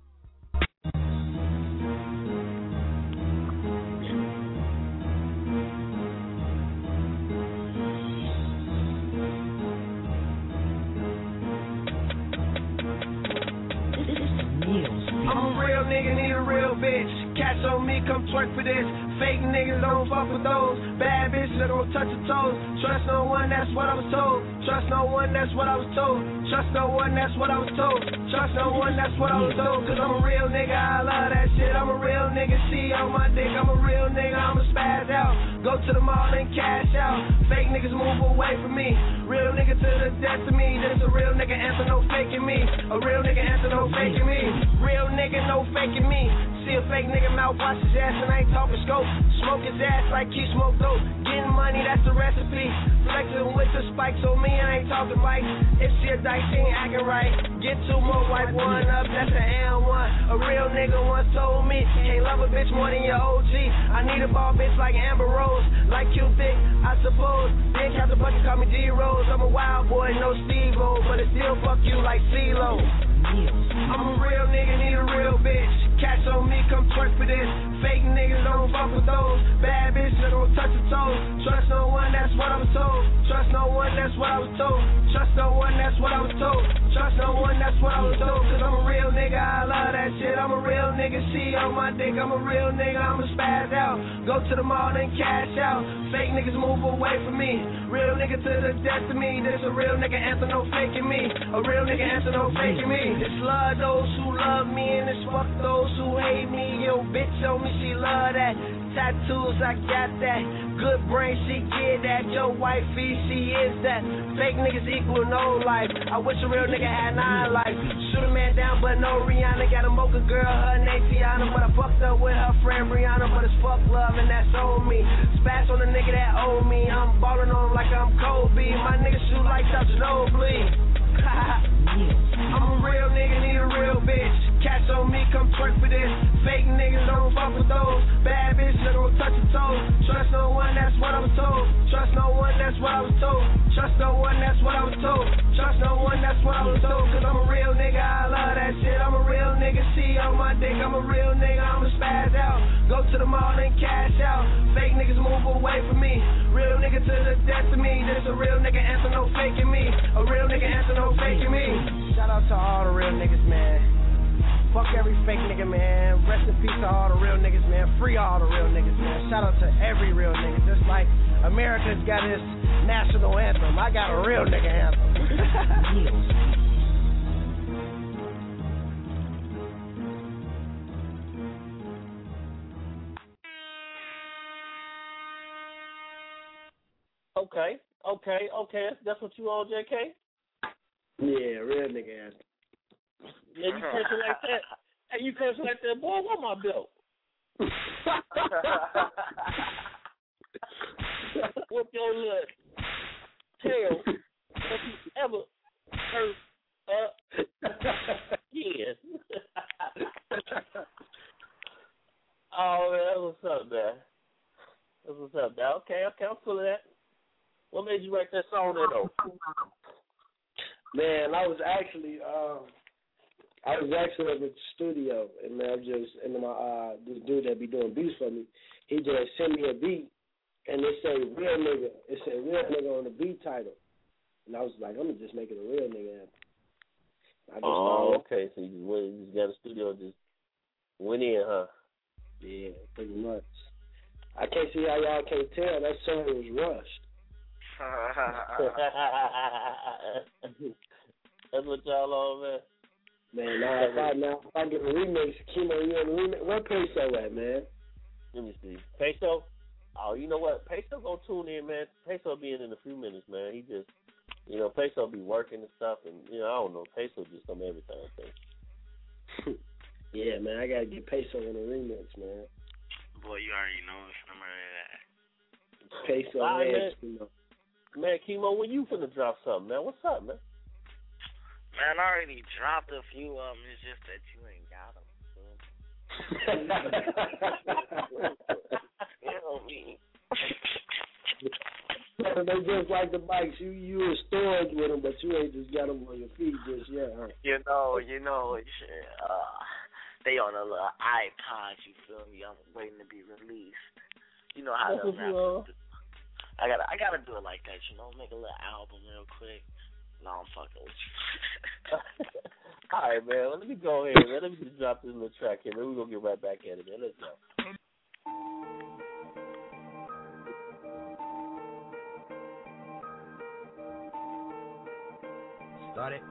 I'm a real nigga, need a real bitch. Catch on me, come twerk for this. Fake niggas don't fuck with those. Bad bitches that don't touch your toes. Trust no one, that's what I was told. Trust no one, that's what I was told. Trust no one, that's what I was told. Trust no one, that's what I was told. Cause I'm a real nigga, I love that shit. I'm a real nigga, see on my dick. I'm a real nigga, I'ma spaz out. Go to the mall and cash out. Fake niggas move away from me. Real nigga to the death of me. This a real nigga answer, no faking me. A real nigga answer, no faking me. Real nigga, no faking me. See a fake nigga mouth, watch his ass and I ain't talking scope. Smoke his ass like he smoke dope. Getting money, that's the recipe. Flexing with the spikes on me, I ain't talking right. If she a dice, she ain't acting right. Get two more, wipe one up, that's an L one. A real nigga once told me, can't love a bitch more than your O G. I need a ball bitch like Amber Rose, like Cupid, I suppose. Then Captain Bucket call me D Rose. I'm a wild boy, no Steve-O, but it still fuck you like CeeLo. I'm a real nigga, need a real bitch. Catch on me, come twerk for this. Fake niggas don't fuck with those. Bad bitches that don't touch your toes. Trust no one, that's what I was told. Trust no one, that's what I was told. Trust no one, that's what I was told. Trust no one, that's what I was told. Cause I'm a real nigga, I love that shit. I'm a real nigga, see on my dick. I'm a real nigga, I'ma spaz out. Go to the mall and cash out. Fake niggas move away from me. Real nigga to the death of me. This a real nigga answer, no faking me. A real nigga answer, no faking me. It's love those who love me and it's fuck those who hate me. Yo, bitch on me, she love that. Tattoos, I got that. Good brain, she get that. Yo, wifey, she is that. Fake niggas equal no life. I wish a real nigga had nine life. Shoot a man down, but no Rihanna. Got a mocha girl, her name Tiana. But I fucked up with her friend Brianna. But it's fuck love and that's on me. Spaz on the nigga that owe me. I'm ballin' on him like I'm Kobe. My nigga shoot like Dutch Nosebleed. I'm a real nigga, need a real bitch. Catch on me, come twerk for this. Fake niggas don't fuck with those. Bad bitches that don't touch your toes. Trust no one, that's what I was told. Trust no one, that's what I was told. Trust no one, that's what I was told. Trust no one, that's what I was told. Cause I'm a real nigga, I love that shit. I'm a real nigga, see on my dick. I'm a real nigga, I'ma spaz out. Go to the mall and cash out. Fake niggas move away from me. Real nigga to the death of me. This a real nigga answer, no faking me. A real nigga answer, no faking me. Shout out to all the real niggas, man. Fuck every fake nigga, man. Rest in peace to all the real niggas, man. Free all the real niggas, man. Shout out to every real nigga. Just like America's got its national anthem, I got a real nigga anthem. Okay, okay, okay. That's what you on, J K? Yeah, real nigga anthem. Yeah, you catch it like that. Hey, you catch it like that, boy. Where my belt? Whoop your little tail if you ever hurt again. Oh man, that's what's up, man. That's what's up, man. Okay, okay, I'm full of that. What made you write that song there, though? Man, I was actually, um, I was actually in the studio, and man, I'm just, and my uh, this dude that be doing beats for me, he just sent me a beat, and it say real nigga. It say real nigga on the beat title, and I was like, I'm gonna just make it a real nigga anthem. I just Oh, started, okay. So you just went, you just got a studio, and just went in, huh? Yeah, pretty much. I can't see how y'all can't tell that song was rushed. That's what y'all on, man. Man, now if I now if I get a remix, Kimo, you on the remix? Where Peso at, man? Let me see. Peso? Oh, you know what? Peso gonna tune in, man. Peso be in in a few minutes, man. He just, you know, Peso be working and stuff, and, you know, I don't know. Peso just some everything, I think. Yeah, man, I gotta get Peso on the remix, man. Boy, you already know it's number that. Peso, All right, man. man. Kimo. Man, Kimo, when you finna drop something, man? What's up, man? Man, I already dropped a few of them. It's just that you ain't got them. You know me. They just like the bikes. You you in storage with them, but you ain't just got them on your feet just yet, huh? You know, you know, shit, uh, they on a little iPod, you feel me? I'm waiting to be released. You know how those rappers do. I gotta, I gotta do it like that, you know, make a little album real quick. No, I'm fucking with you. All right, man. Well, let me go ahead, man. Let me just drop this little track here, man. We're gonna get right back at it, man. Let's go. Started.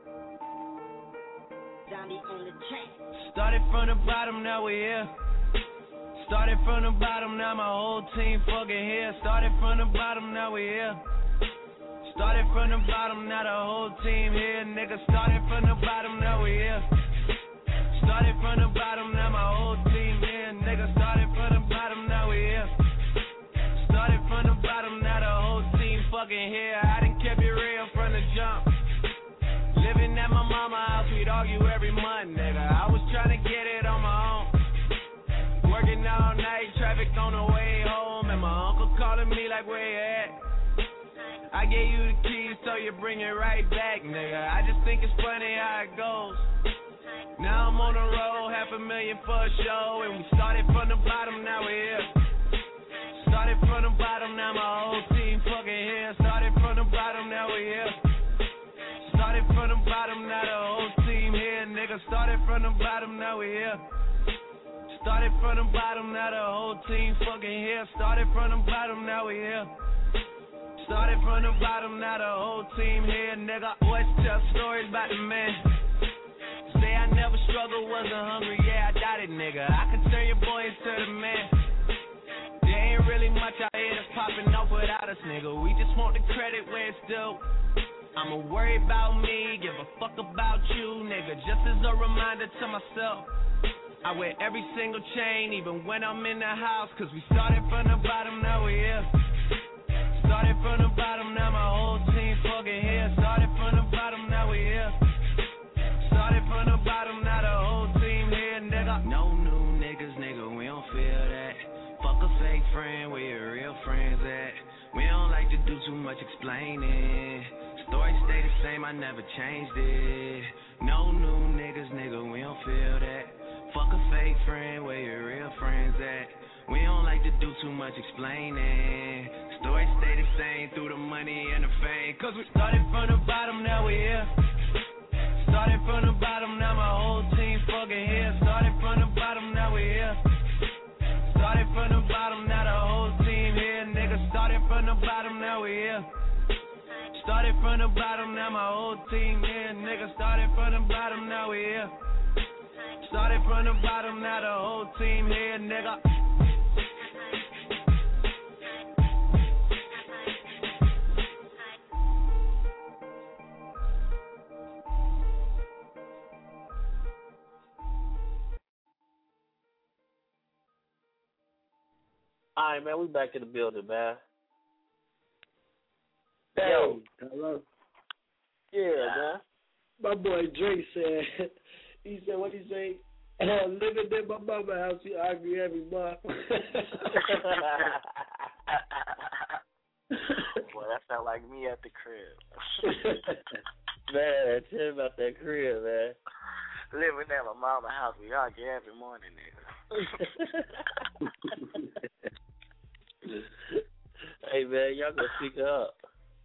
Zombie on the track. Started from the bottom, now we here. Started from the bottom, now my whole team fucking here. Started from the bottom, now we here. Started from the bottom, now the whole team here. Nigga, started from the bottom, now we here. Started from the bottom, now my whole team here. Nigga, started from the bottom, now we here. Started from the bottom, now the whole team fucking here. I done kept it real from the jump. Living at my mama's house, we'd argue every month, nigga. I was trying to get it on my own. Working all night, traffic on the way home, and my uncle calling me like, where you at? I gave you the keys, so you bring it right back, nigga. I just think it's funny how it goes. Now I'm on the road, half a million for a show, and we started from the bottom, now we're here. Started from the bottom, now my whole team fucking here. Started from the bottom, now we're here. Started from the bottom, now the whole team here, nigga. Started from the bottom, now we're here. Started from the bottom, now the whole team fucking here. Started from the bottom, now we're here. Started from the bottom, now the whole team here, nigga. Always tell stories about the man. Say I never struggled, wasn't hungry, yeah, I doubt it, nigga. I can turn your boy into the man. There ain't really much out here that's popping off without us, nigga. We just want the credit where it's due. I'ma worry about me, give a fuck about you, nigga. Just as a reminder to myself, I wear every single chain, even when I'm in the house. Cause we started from the bottom, now we here. Started from the bottom, now my whole team fucking here. Started from the bottom, now we here. Started from the bottom, now the whole team here, nigga. No new niggas, nigga, we don't feel that. Fuck a fake friend, where your real friends at? We don't like to do too much explaining. Story stay the same, I never changed it. No new niggas, nigga, we don't feel that. Fuck a fake friend, where your real friends at? We don't like to do too much explaining. Story stay the same through the money and the fame. Cause we started from the bottom, now we here. Started from the bottom, now my whole team fucking here. Started from the bottom, now we here. Started from the bottom, now the whole team here, nigga. Started from the bottom, now we here. Started from the bottom, now my whole team here, nigga. Started from the bottom, now we here. Started from the bottom, now the whole team here, nigga. All right, man, we back in the building, man. Hey, Yo. hello. Yeah, man. My boy Drake said, he said, what he say? Living in my mama's house, you argue every month. Boy, that sound like me at the crib. Man, tell me about that crib, man. Living at my mama's house, we argue every morning, nigga. Hey man, y'all gonna speak her up.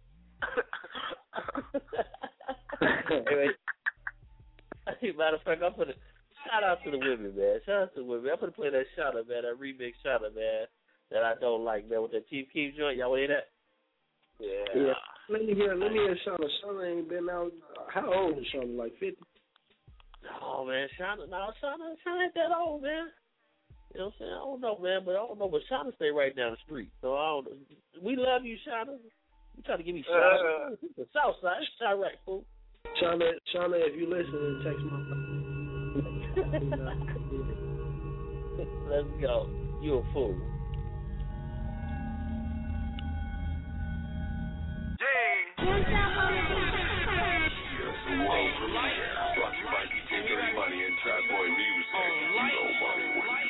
Anyway, matter of fact, I'm gonna shout out to the women, man. Shout out to the women. I'm gonna play that Shauna, man, that remix Shauna, man, that I don't like, man, with that Chief Keef joint. Y'all want to hear that? Yeah. yeah. Let me hear. Let me hear Shauna. Shauna ain't been out. How old is Shauna? Like fifty? Oh man, Shauna. No, Shauna. Shauna ain't that old, man. You know what I'm saying? I don't know, man, but I don't know. But Shauna stay right down the street, so I don't. We love you, Shauna. You trying to give me Shauna? Uh, the South Side, it's Chirac, fool. Shauna, Shauna, if you listen, text my. Let's go. You a fool. Brought you by D J Dirty Money and Trap Boy Music. You know money, what you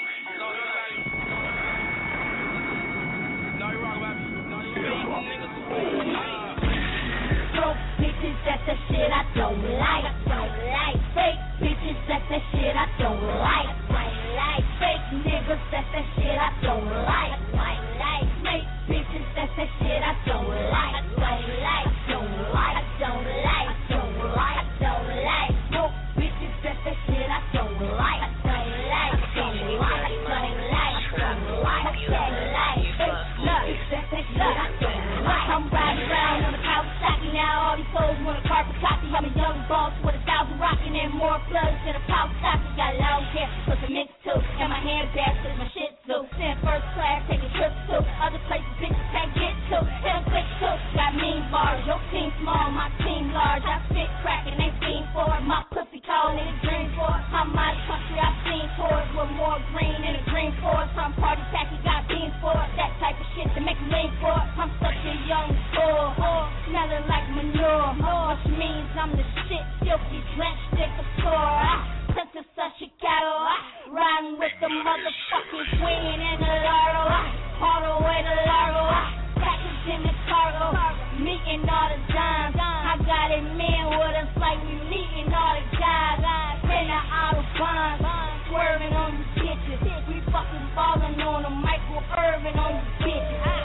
Broke bitches, that's the shit I don't like. Don't like fake bitches, that's the shit I don't like. Like fake niggas, that's the shit I don't like. Like fake bitches, that's the shit I don't like. Don't like, don't like, I don't like, don't like, don't like. Broke bitches, that's the shit I don't like. Don't like, don't like, don't like, don't like, don't like. Fake bitches, that's the shit I don't like. I'm riding around on the couch, stacking now. All these hoes want a carpet copy. I'm a young boss with a thousand rocking and more plugs than a pouch stocking. Got long hair, plus a mix too. And my hand basket is my shit too. Sitting first class, taking trips to other places bitches can't get to. Hit a quick too. Got mean bars, your team small, my team large. I spit crackin', they scheme for it. My pussy cold and a dream for it. I'm out of country, I've seen tours with more green and a green forest. Some party tacky got beans for it. That type of shit to make me lean for it. I'm such a young fool, smelling like manure. Which means I'm the shit, filthy, drenched in couture. Princess of Chicago, riding with the motherfucking queen and the Largo, all the way to Largo, package in the cargo, meeting all the dimes. I got it man with us like we meeting all the guys. In the auto bonds, swerving on you bitches. We fucking ballin' on the Michael Irvin on you bitches.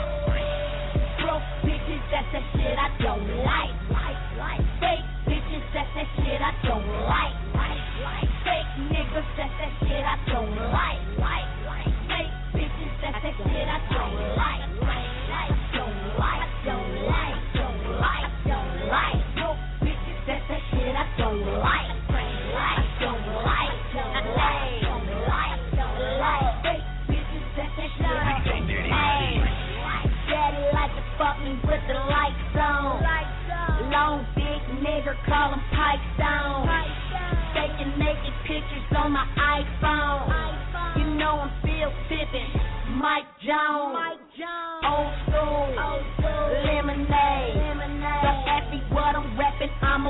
Broke bitches, that's the shit I don't like. Like, like fake bitches, that's the shit I don't like. Like, like fake niggas, that's the shit I don't like. Like, like fake bitches, that's the shit I don't like. Like, like don't like, don't like, don't like, don't like. Broke bitches, that's the shit I don't like. Like, don't like, don't like, don't like, don't like. Fake bitches, that's the shit I don't like. Daddy like to fuck me with the lights on. Long big nigga, call him Pipe Stone. Taking naked pictures on my iPhone. You know I'm Phil Pippin, Mike Jones. Old school, lemonade. Don't ask me what I'm rapping, I'm a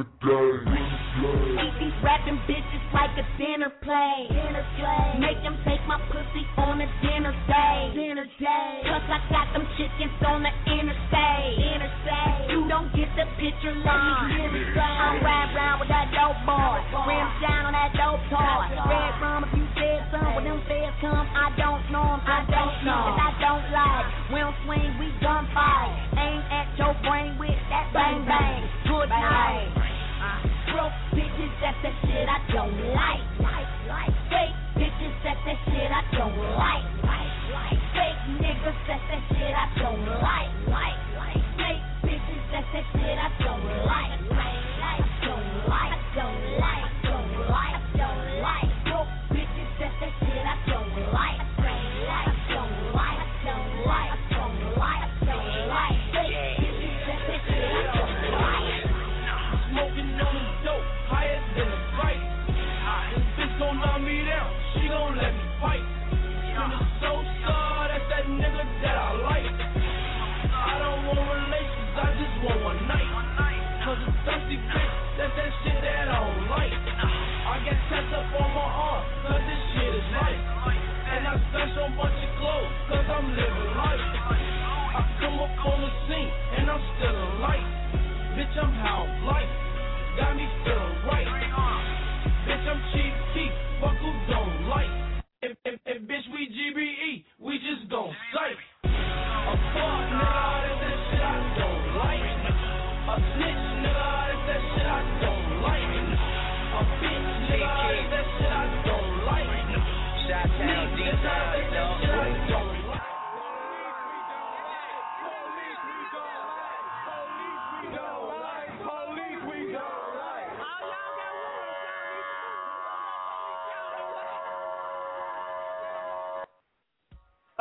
Eat these rapping bitches like a dinner plate. Make them take my pussy on a dinner date. Cause I got them chickens on the interstate. You don't get the picture, let me hear it. I'm riding around with that dope boy. Rims down on that dope toy. Red rum if you said something. When them feds come, I don't know them, I don't know. And I don't like. We don't swing, we gunfight. Aim at your brain with that bang bang. Good night. Broke bitches, that's the shit I don't like. Like, like fake bitches, that's the shit I don't like. Like, like fake niggas, that's the shit I don't like. Like, like fake bitches, that's the shit I don't like. Like, like don't like, don't like, don't like, don't like. Broke bitches, that's the shit I don't like. Like, don't like, don't like, don't like, don't like. Fake bitches, that's the shit I don't like. Smoking on the dope, higher than a fight. This bitch gon' knock me down, she gon' let me fight. Feeling so star, that's that nigga that I like. I don't want relations, I just want one night.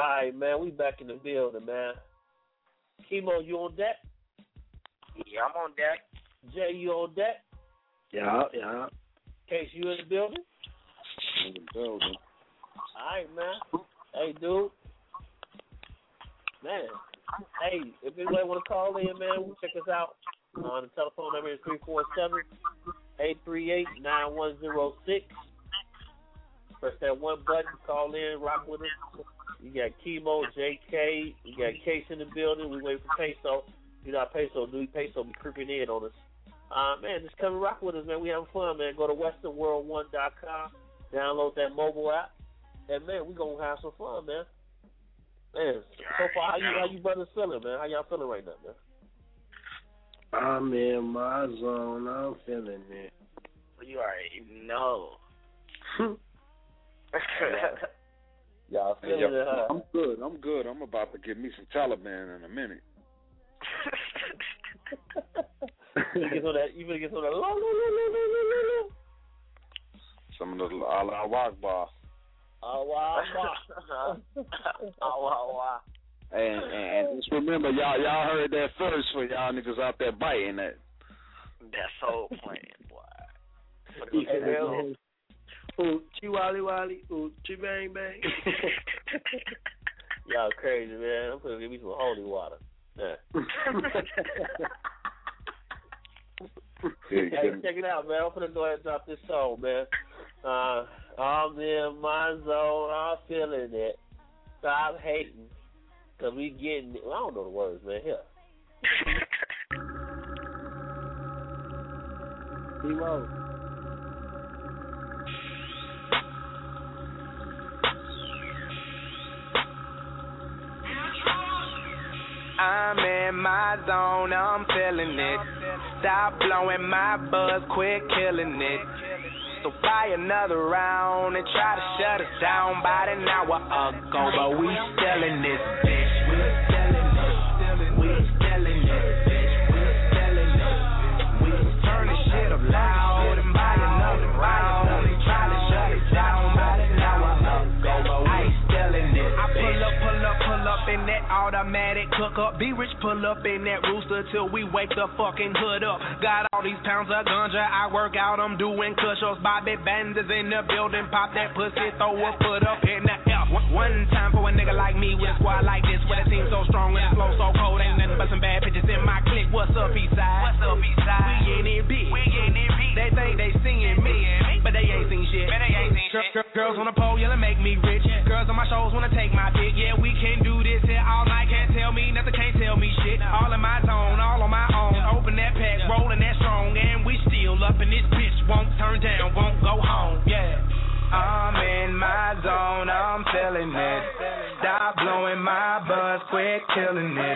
right, man, we back in the building, man. Chemo, you on deck? Yeah, I'm on deck. Jay, you on deck? Yeah, yeah. Case, you in the building? In the building. All right, man. Hey, dude. Man. Hey, if anybody want to call in, man, check us out. Uh, the telephone number is three four seven, eight three eight, nine one zero six. Press that one button, call in, rock with us. You got Chemo, J K, you got Case in the building. We wait for Peso. You know how Peso do. Peso be creeping in on us. Uh, man, just come and rock with us, man. We having fun, man. Go to western world one dot com, download that mobile app, and, man, we going to have some fun, man. Man, so far, how you, how you brothers feeling, man? How y'all feeling right now, man? I'm in my zone. I'm feeling it. You already know. Y'all feeling Hey, it, huh? I'm good. I'm good. I'm about to get me some Taliban in a minute. You get on that. You better get on that. Lo, lo, lo, lo, lo, lo, lo. Some of those Allahu Akbar. Allahu Akbar. Allahu Akbar. And, and, and just remember, y'all y'all heard that first for y'all niggas out there biting that. That's so plain, boy. Ooh, chi wally wally, ooh, chi bang bang. Y'all crazy, man. I'm gonna give me some holy water. Yeah. Hey, check it out, man. I'm gonna go ahead and drop this song, man. Uh, I'm in my zone. I'm feeling it. Stop hating, cause we getting. Well, I don't know the words, man. Here. Chemo. I'm in my zone, I'm feeling it. Stop blowing my buzz, quit killing it. So buy another round and try to shut us down about an hour ago. But we still in this bitch. We still in this. We still in this bitch. We still in this. We turn this shit up loud and buy another round and try to shut us down about an hour ago. But we still in this. I pull up, pull up, pull up in that automatic cook up. Be rich, pull up in that rooster till we wake the fucking hood up. Got all these pounds of ganja, I work out, I'm doing push-ups. Bobby Banders in the building, pop that pussy, throw a foot up in the air. One time for a nigga like me with a squad like this, where the team so strong and the flow so cold. Ain't nothing but some bad bitches in my clique. What's up, Eastside? What's up, Eastside? We in it big. We in it big. They think they seeing me, but they ain't seen shit. Man, they ain't seen shit. Girl, girls on the pole, yeah, make me rich. Girls on my shows wanna take my pick. Yeah, we can do this here all night. Can't tell me nothing, can't tell me shit. All in my zone, all on my own. Open that pack, rolling that strong, and we still up in this bitch. Won't turn down, won't go home. Yeah. I'm in my zone, I'm feeling it. Stop blowing my buzz, quit killing it.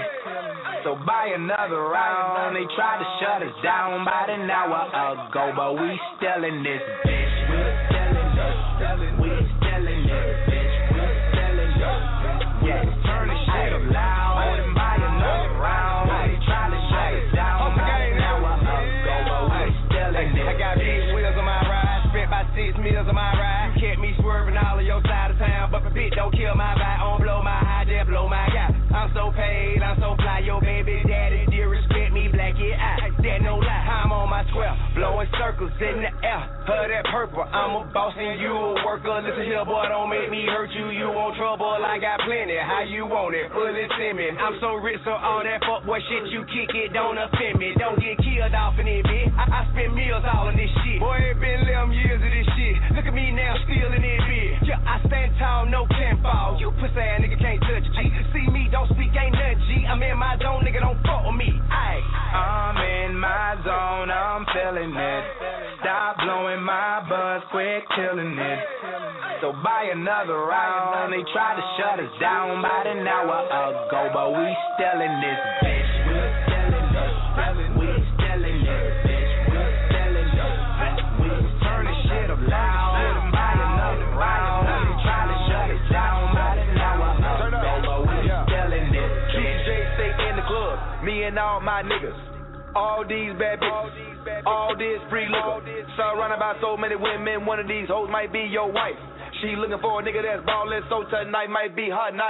So buy another round. They tried to shut us down about an hour ago, but we still in this bitch. We still in this. We still in this bitch. We still in this. Yeah, turn this shit up loud and buy another round. They tried to shut us down about an hour ago, but we still in this. I got big wheels on my ride, spent about six meals on my ride. Kept me swerving all of your side of town, but the bitch don't kill my vibe, don't blow my high, just blow my guy. I'm so paid, I'm so fly, your baby daddy dear respect me, black yeah I, that no lie. I'm on my square, blowing circles in the air, her that purple. I'm a boss and you a worker. Listen here, boy, don't make me hurt you. You want trouble, I got plenty. How you want it? Fully semi. I'm so rich, so all that fuck boy shit you kick it don't offend me. Don't get killed off in it, bitch. I, I spend meals all in this shit. Boy, it been eleven years of this shit. Look at me now, still in it, bitch. Yeah, I stand tall, no can fall. You pussy ass nigga can't touch G. See me, don't speak, ain't nothing G. I'm in my zone, nigga, don't fuck with me. Aye. I'm in my zone, I'm feeling it. Stop blowing my buzz, quit killing it. So buy another round. They tried to shut us down about an hour ago, but we still in this bitch. We still in this. We still in this bitch. We still in this. We turn this shit up loud and buy another round. They tried to shut us down about an hour ago, but we still in this bitch. T J stay in the club. Me and all my niggas. All these bad bitches, all this free liquor. Surrounded by so many women, one of these hoes might be your wife. She looking for a nigga that's ballin', so tonight might be her night.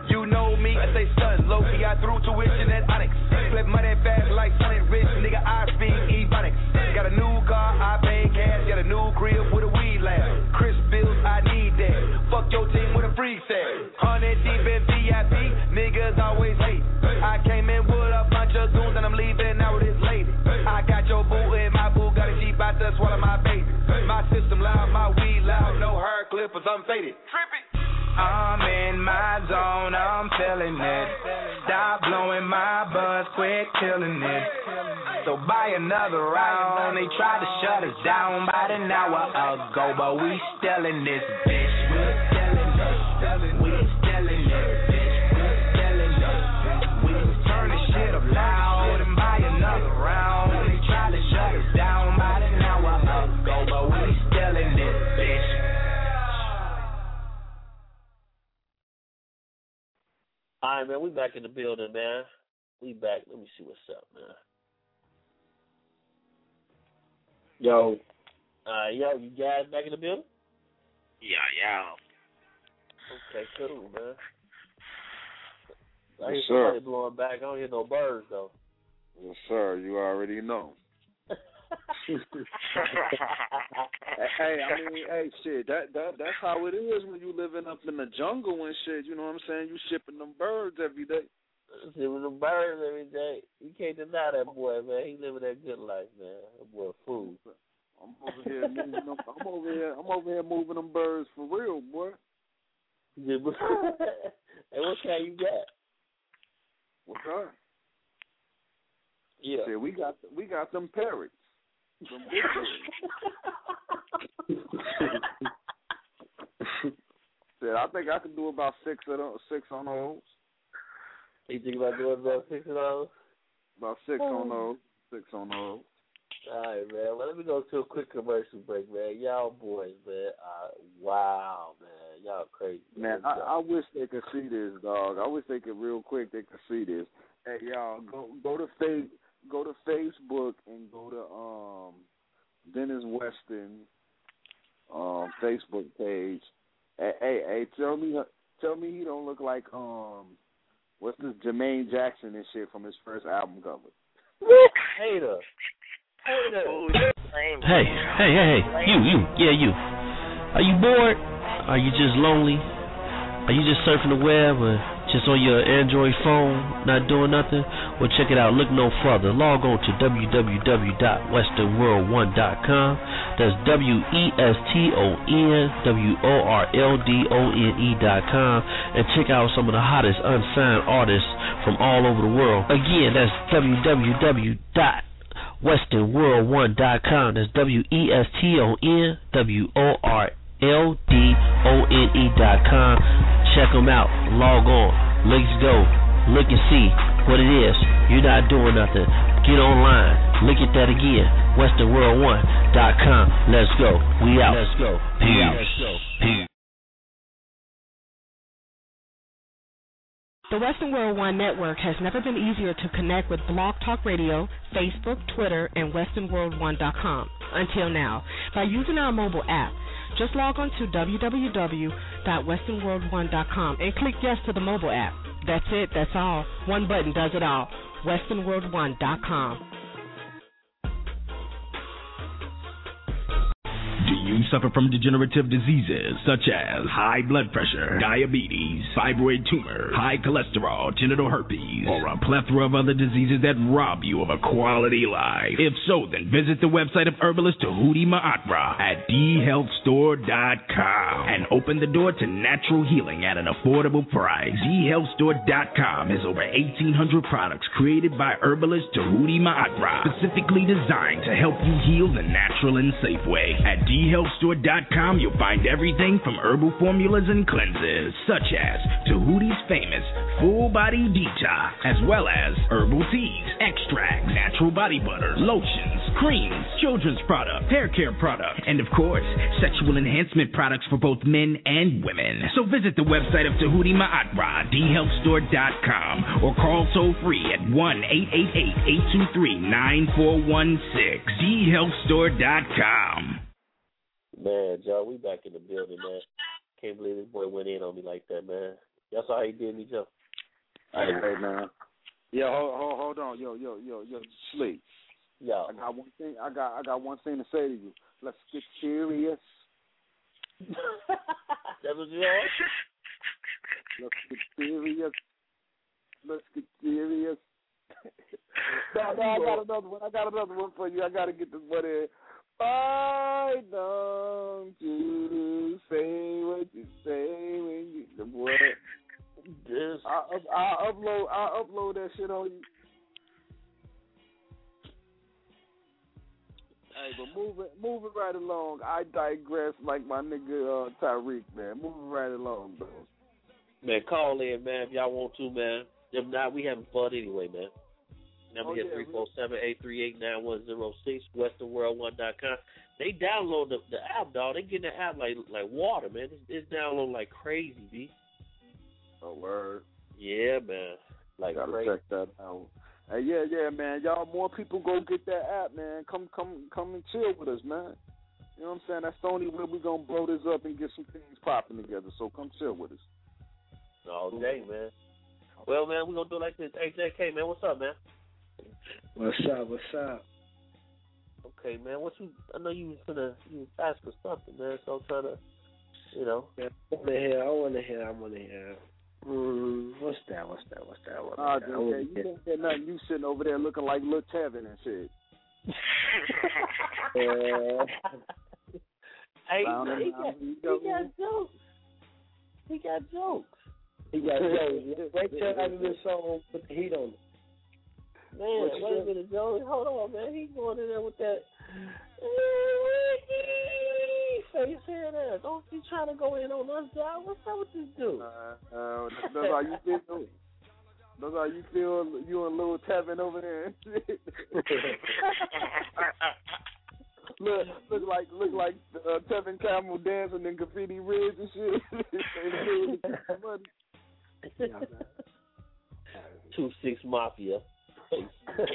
You know me, I say son, low-key, I threw tuition at Onyx. Flip money fast like Sonny Rich, nigga, I speak Ebonics. Got a new car, I pay cash, got a new crib with a weed lab. Chris bills, I need that. Fuck your team with a freak set. Hundred deep in V I P, niggas always hate. I came in with a bunch of goons and I'm leaving out with this lady. I got your boo and my boo got a Jeep out there swallow my baby. My system loud, my weed loud, no hair clippers, I'm faded. Trippy. I'm in my zone, I'm feeling it. Stop blowing my buzz, quit killing it. So buy another round. They tried to shut us down about an hour ago, but we still in this bitch. We're still in this. We still in this bitch. We're still in this. We turn this shit up loud and buy another round. They tried to shut us down about an hour ago, but we still in this bitch. All right, man, we back in the building, man. We back. Let me see what's up, man. Yo. Uh, yo, you guys back in the building? Yeah, yeah. Okay, cool, man. I Yes, hear sir. somebody blowing back. I don't hear no birds, though. Yes, sir. You already know. Hey, I mean, hey, shit, that, that that's how it is when you living up in the jungle and shit, you know what I'm saying? You shipping them birds every day. Shipping them birds every day. You can't deny that boy, man. He living that good life, man. That boy food. I'm over here moving them, I'm over here I'm over here moving them birds for real, boy. Hey, what kind you got? What kind? Yeah. See, we got we got them parrots. Some big Said, I think I can do about six of those, six on those. You think about doing about six of those? About six on those. Six on those. All right, man. Well, let me go to a quick commercial break, man. Y'all boys, man. Uh, wow, man. Y'all crazy. Man, I, I wish they could see this, dog. I wish they could real quick. They could see this. Hey, y'all, go go to face, go to Facebook and go to um Dennis Weston um Facebook page. Hey, hey, hey, tell me, tell me he don't look like um what's this Jermaine Jackson and shit from his first album cover. Hater. Hater. Hey, hey, hey, hey, you, you, yeah, you. Are you bored? Are you just lonely? Are you just surfing the web or just on your Android phone, not doing nothing? Well, check it out. Look no further. Log on to w w w dot western world one dot com. That's W E S T O N W O R L D O N E dot com. And check out some of the hottest unsigned artists from all over the world. Again, that's w w w dot western world one dot com. That's W E S T O N W O R L D O N E dot com. Check them out. Log on. Let's go. Look and see what it is. You're not doing nothing. Get online. Look at that again. western world one dot com. Let's go. We out. Let's go. We out. Let's go. Peace. The Western World One Network has never been easier to connect with Blog Talk Radio, Facebook, Twitter, and western world one dot com until now by using our mobile app. Just log on to w w w dot western world one dot com and click yes to the mobile app. That's it. That's all. One button does it all. western world one dot com. Do you suffer from degenerative diseases such as high blood pressure, diabetes, fibroid tumor, high cholesterol, genital herpes, or a plethora of other diseases that rob you of a quality life? If so, then visit the website of herbalist Tahuti Ma'atra at d health store dot com and open the door to natural healing at an affordable price. d health store dot com has over eighteen hundred products created by herbalist Tahuti Ma'atra, specifically designed to help you heal the natural and safe way. At d health store dot com, you'll find everything from herbal formulas and cleanses, such as Tahuti's famous Full Body Detox, as well as herbal teas, extracts, natural body butters, lotions, creams, children's products, hair care products, and of course, sexual enhancement products for both men and women. So visit the website of Tahuti Ma'atra, d health store dot com, or call toll free at one eight eight eight, eight two three, nine four one six, d health store dot com. Man, Joe, we back in the building, man. Can't believe this boy went in on me like that, man. That's how he did me too. Hey, hey man. Yo, hold, hold, hold on, yo, yo, yo, yo, sleep. Yo, I got one thing. I got, I got one thing to say to you. Let's get serious. That was yours. Let's get serious. Let's get serious. no, no, I got another one. I got another one for you. I got to get this one in. I don't you say what you say when you the boy. This. I I upload I upload that shit on you. Hey, but move it move it right along. I digress like my nigga uh, Tyreek, man. Move it right along, bro. Man, call in, man, if y'all want to, man. If not, we having fun anyway, man. Number Oh, here, yeah, three four seven, eight three eight, nine one zero six, western world one dot com. They download the, the app, dog. They getting the app like like water, man. It's, it's downloading like crazy, B. Oh, word. Yeah, man. Like Gotta crazy. check that out. Hey, yeah, yeah, man. Y'all, more people go get that app, man. Come, come, come and chill with us, man. You know what I'm saying? That's the only way we gonna blow this up and get some things popping together. So come chill with us. All day, man. Well, man, we gonna do it like this. Hey, J K, man, what's up, man? What's up? What's up? Okay, man. What you? I know you was gonna you was ask for something, man. So I'm trying to, you know. Yeah, I wanna hear. I wanna hear. I wanna hear. Mm, what's that? What's that? What's that? What's Nah, that? dude, I wanna yeah, you hear. don't get nothing. You sitting over there looking like Lil Tevin and shit. uh, Hey, Round and he round got, we he go. got jokes. He got jokes. he got jokes. Wait till after this song put the heat on it. Man, What wait you a minute, Joe. Hold on, man. He going in there with that face here and there. Don't be trying to go in on us, Joe. What's up with this dude? Uh, uh, that's how you feel. That's how you feel. You and Lil Tevin over there and shit. look, look like look like uh, Tevin Campbell dancing in Graffiti Ridge and shit. Two Six Mafia. Damn.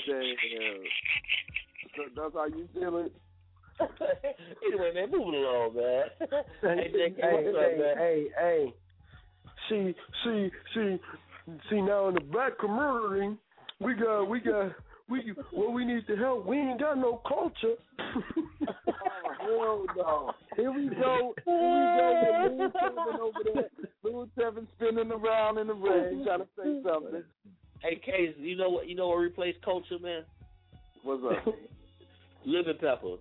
So that's how you feel it. Anyway, man, moving along, man. Hey, J K, hey, what's up, hey, man? hey, hey. See, see, see, see. Now in the black community, we got, we got, we. Well, we need to help. We ain't got no culture. Oh, hell no. Here we go. Here we go. Lil Tevin over there. Lil Tevin spinning around in the ring trying to say something. Hey, Case, you know what? You know what replaced culture, man? What's up? Lemon pepper.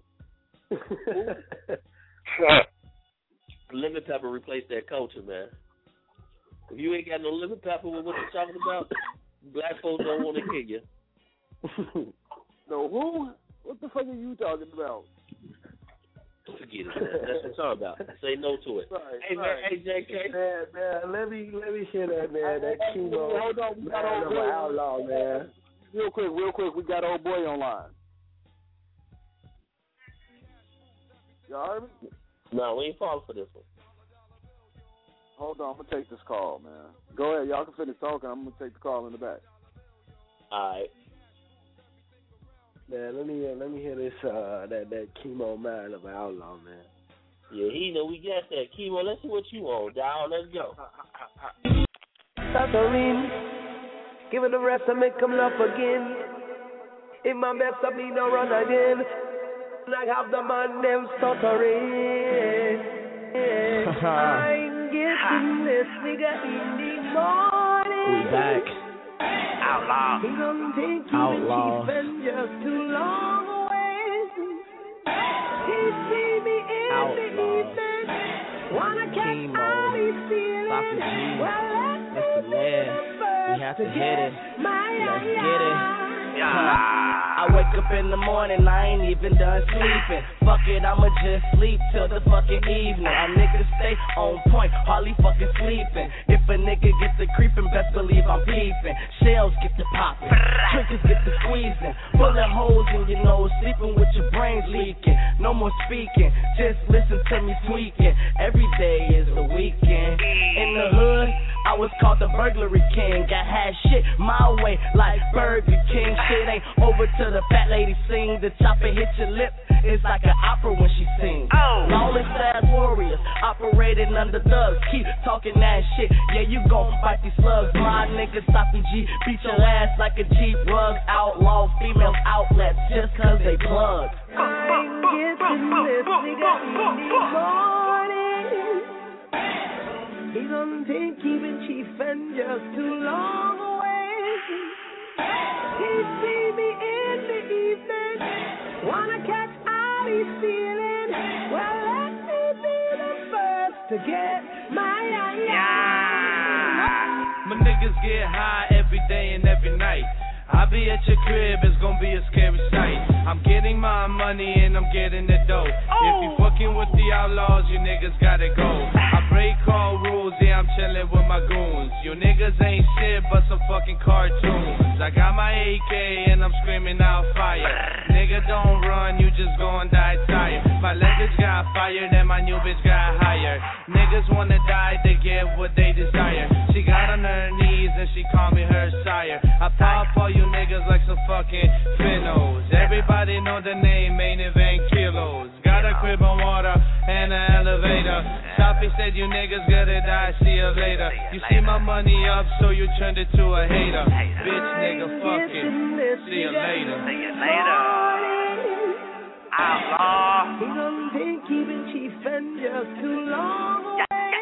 Lemon pepper replaced that culture, man. If you ain't got no lemon pepper with what you're talking about, black folks don't want to hear you. No, who? What the fuck are you talking about? Forget it, man. That's what I'm talking about. Say no to it. Right, hey, man, right. hey, J K. Man, man, let me let me hear that, man. That chemo. Hold on, we got man, old I'm boy. an outlaw, man. Real quick, real quick, we got old boy online. Y'all heard me? No, we ain't falling for this one. Hold on, I'm gonna take this call, man. Go ahead, y'all can finish talking. I'm gonna take the call in the back. All right. Man, let me uh, let me hear this uh that that chemo man of an outlaw, man. Yeah, he know we got that chemo. Let's see what you on, dog. Let's go. Stuttering, giving the rest of me come up again. In my best of me no run again. I have the man them stuttering. I'm getting this nigga in the morning. We back. Outlaw. He don't take Outlaw. even just too long away. He see me in Outlaw. the evening. Wanna catch Chemo. all these feelings. Doctor G. Well, let Listen, man. We have to hit it. Let's get it. Yeah. I wake up in the morning, I ain't even done sleeping. Fuck it, I'ma just sleep till the fucking evening. Our niggas stay on point, hardly fucking sleeping. If a nigga gets to creeping, best believe I'm peeping. Shells get to popping, triggers get to squeezing. Bullet holes in your nose, sleeping with your brains leaking. No more speaking, just listen to me tweaking. Every day is the weekend. In the hood, I was called the burglary king. Got had shit my way like Burger King. Shit ain't over till the fat lady sing. The chopper hit your lip. It's like an opera when she sings. Oh. Lawless ass warriors, op operating under thugs. Keep talking that shit, yeah, you gon' fight these slugs. My nigga Safi G, beat your ass like a cheap rug. Outlaw females outlets just cause they plug. I ain't getting this nigga in the morning. He's on the keeping chief and just too long away. He see me in the evening, wanna catch all he's feeling. Well, let me be the first to get my yeah. My niggas get high every day and every night. I be at your crib, it's gonna be a scary sight. I'm getting my money and I'm getting the dough. Oh. If you fucking with the outlaws, you niggas gotta go. I break all rules, yeah, I'm chilling with my goons. You niggas ain't shit but some fucking cartoons. I got my A K and I'm screaming out fire. Nigga, don't run, you just gon' die tired. My leverage got fired and my new bitch got hired. Niggas wanna die to get what they desire. She got on her knees and she called me her sire. I pop all you niggas like some fucking finnos. Everybody know the name, Main Event Kilos. Got a crib on water and an elevator. Safi said you niggas gotta die, see you later. You see my money up, so you turned it to a hater. Bitch nigga, fuck it. See you later. See you later. Outlaw. He's on the keeping chief and just too long away.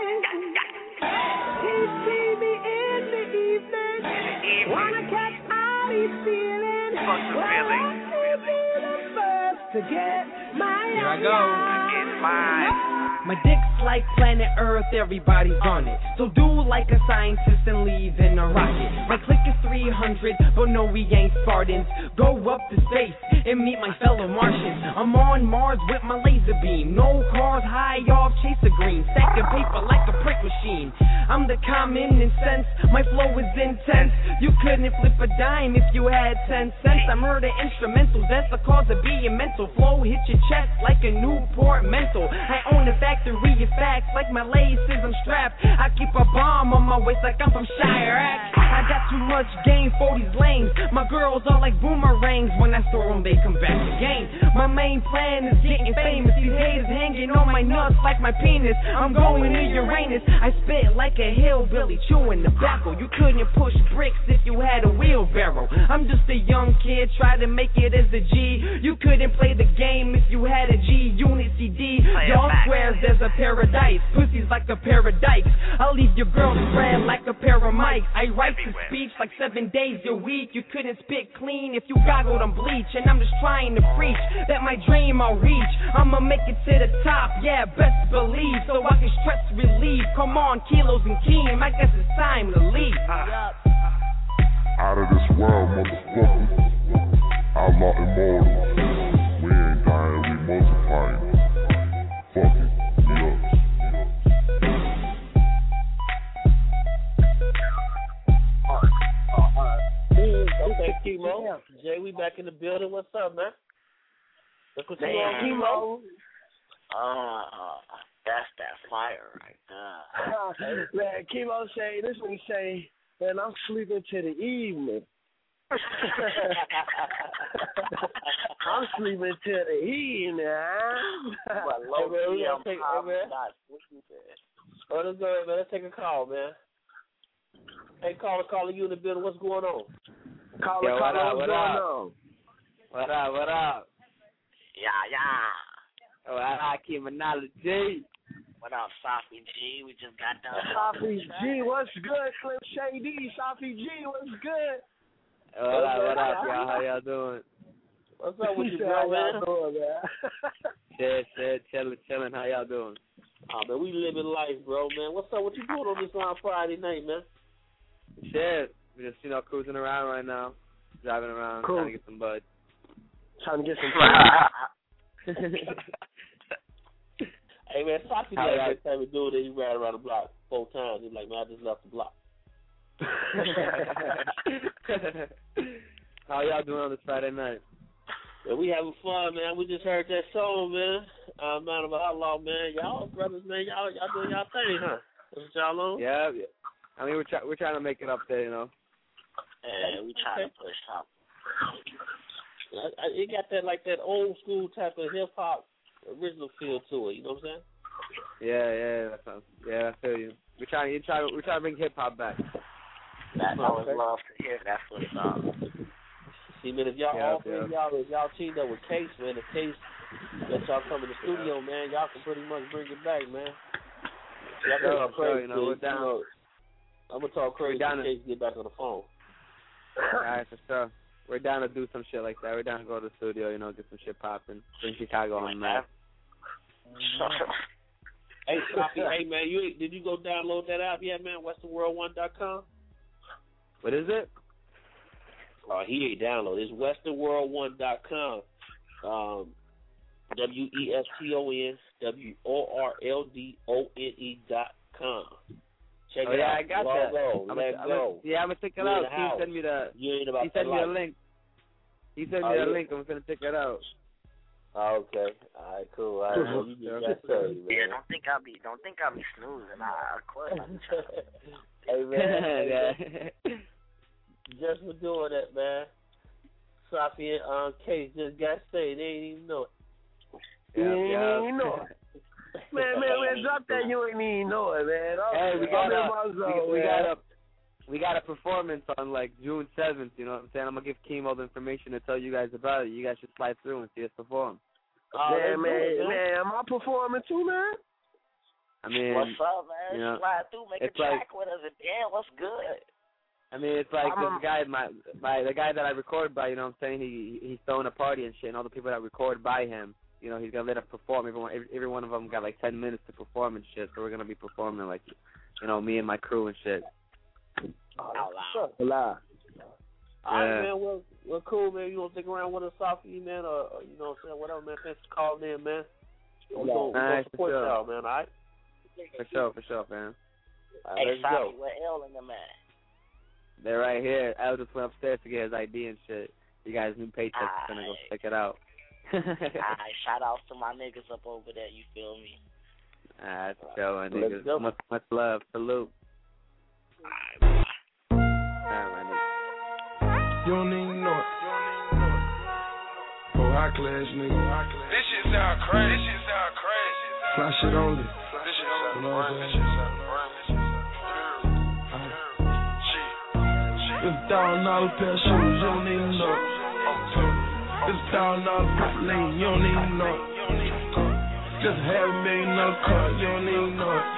He see me in the evening, wanna catch all he's feeling. Well, let me be the first to get my Here I go. Get mine. My dick's like planet Earth, everybody's on it. So do like a scientist and leave in a rocket. My click is three hundred, but no, we ain't Spartans. Go up to space and meet my fellow Martians. I'm on Mars with my laser beam. No cars, high off, chase a green. Stacking paper like a prick machine. I'm the common in sense, my flow is intense. You couldn't flip a dime if you had ten cents. I murder instrumentals, that's the cause of being mental. Flow hit your chest like a Newport mental. I own a factory of facts like my laces, I'm strapped. I keep a bomb on my waist like I'm from Chirac. I got too much game for these lanes. My girls are like boomerangs. When I throw them, they come back again. My main plan is getting famous. These haters hanging on my nuts like my penis. I'm going to Uranus. I spit like a hillbilly chewing tobacco. You couldn't push bricks if you had a wheelbarrow. I'm just a young kid, try to make it as a G. You couldn't play the game if you had a G Unit C D. Y'all squares, there's a paradise. Pussies like a paradise. I'll leave your girl spread like a pair of mics. I write the speech like seven days a week. You couldn't spit clean if you goggled on bleach. And I'm just trying to preach that my dream I'll reach. I'ma make it to the top, yeah, best believe. So I can stress relief. Come on, Kilos and Keem, I guess it's time to leave. Out of this world, motherfucker. Outlaw immortals. We ain't dying, we multiplying. Fuck it, we up. Okay, Kimo. Jay, we back in the building. What's up, man? Look what you on, Kimo. Uh, that's that fire right there. Man, Kimo say, this one say, man, I'm sleeping to the evening. I'm sleeping to the evening, huh? But low hey, man, key, I'm take, probably hey, man. not sleeping. Oh, let's go ahead, man. Let's take a call, man. Hey, caller, caller, you in the building. What's going on? Caller, Yo, caller, what what's up, going what on? What up, what up? Yeah, yeah. Oh, I keep analogy. What up, Safi G? We just got done. Safi G, what's good? Slim Shady, Safi G, what's good? Oh, what up, what up, y'all? How y'all doing? What's up with you, bro, man? Doing, man? Shit, shit, chilling, chilling. How y'all doing? Oh, man, we living life, bro, man. What's up? What you doing on this on Friday night, man? Shit, we just, you know, cruising around right now. Driving around, cool. Trying to get some bud. Trying to get some Hey, man, Safi got a good time to do it. He ran around the block four times. He's like, man, I just left the block. How y'all doing on this Friday night? Man, we having fun, man. We just heard that song, man. Uh, Man of Outlaw, man. Y'all brothers, man, y'all y'all doing y'all thing, huh? That's what y'all on? Yeah, yeah. I mean, we're, try- we're trying to make it up there, you know. Yeah, we trying to push up. I, I, it got that, like, that old school type of hip-hop original feel to it, you know what I'm saying? Yeah, yeah, that sounds, yeah, I feel you. We're trying, you try, we're trying to bring hip hop back. That, I would love to hear that for the song. See, man, if y'all Yeah, all three of y'all, if y'all teamed up with Case, man, if Case let y'all come to the studio, man, y'all can pretty much bring it back, man. Y'all can talk sure, crazy, you know, we're down. You know, I'm gonna talk crazy down in Case get back on the phone. All right, for sure. We're down to do some shit like that. We're down to go to the studio, you know, get some shit popping. Bring Chicago on the map. Hey, Sophie, hey, man, you did you go download that app yet, man? Western World One dot com. What is it? Oh, he ain't download. It's Western World One dot com. Um, W E S T O N W O R L D O N E dot com. Check oh, it yeah, out. I got Log that. on. I'm Let a, go. I'm a, yeah, I'm gonna check it You out. in the He house. sent me the. You ain't about he sent that me life. the link. He sent Oh, me the yeah. link. I'm gonna check it out. Oh, okay. All right, cool. All right, well, you just got started, man. Yeah, don't think I'll be, don't think I'll be snoozing. I, of course. I'm Hey, man. Hey, yeah. man. Just for doing that, man. Sophie and um, Case just got saved. They ain't even know it. Yeah, yeah. You know it. Man, man, man, drop that. You ain't even know it, man. Hey, we got a, we, we man. got a, we got a performance on like June seventh. You know what I'm saying? I'm gonna give Keem all the information to tell you guys about it. You guys should slide through and see us perform. Oh, yeah, man, it, man, man, am I performing too, man? I mean, what's up, man? You know, Slide through, make a it's like- track with us, and damn, what's good? I mean, it's like I'm this a- guy, my, my, the guy that I record by. You know what I'm saying? He he's throwing a party and shit, and all the people that record by him. You know, he's gonna let us perform. Everyone, every, every one of them got like ten minutes to perform and shit. So we're gonna be performing like, you know, me and my crew and shit. Oh, loud. Live. All right, Yeah. man. Well, well, cool, man. You want to stick around with us, Sophie, man, or, or you know what I'm saying? Whatever, man. Thanks for calling in, man. We're going All right, to support for sure. y'all, man, all right? For sure, for sure, man. All right, Hey, let's go. Sophie, where L and the man? They're right here. I just went upstairs to get his I D and shit. You guys' new paycheck's Aight. gonna go check it out. Alright, shout outs to my niggas up over there, you feel me? Alright, chill, my Let's niggas. go. Much, much love. Salute. Alright, bye. Alright, my niggas. You don't even know it. Oh, high class nigga. This shit sound crazy. This shit sound crazy. Fly shit only. This shit sound You know what I'm crazy. This saying? shit sound crazy. It's a thousand dollar pair of shoes, you don't even know it. It's a thousand dollar purple lane, you don't even know it. Just a half a million dollar car, you don't even know it.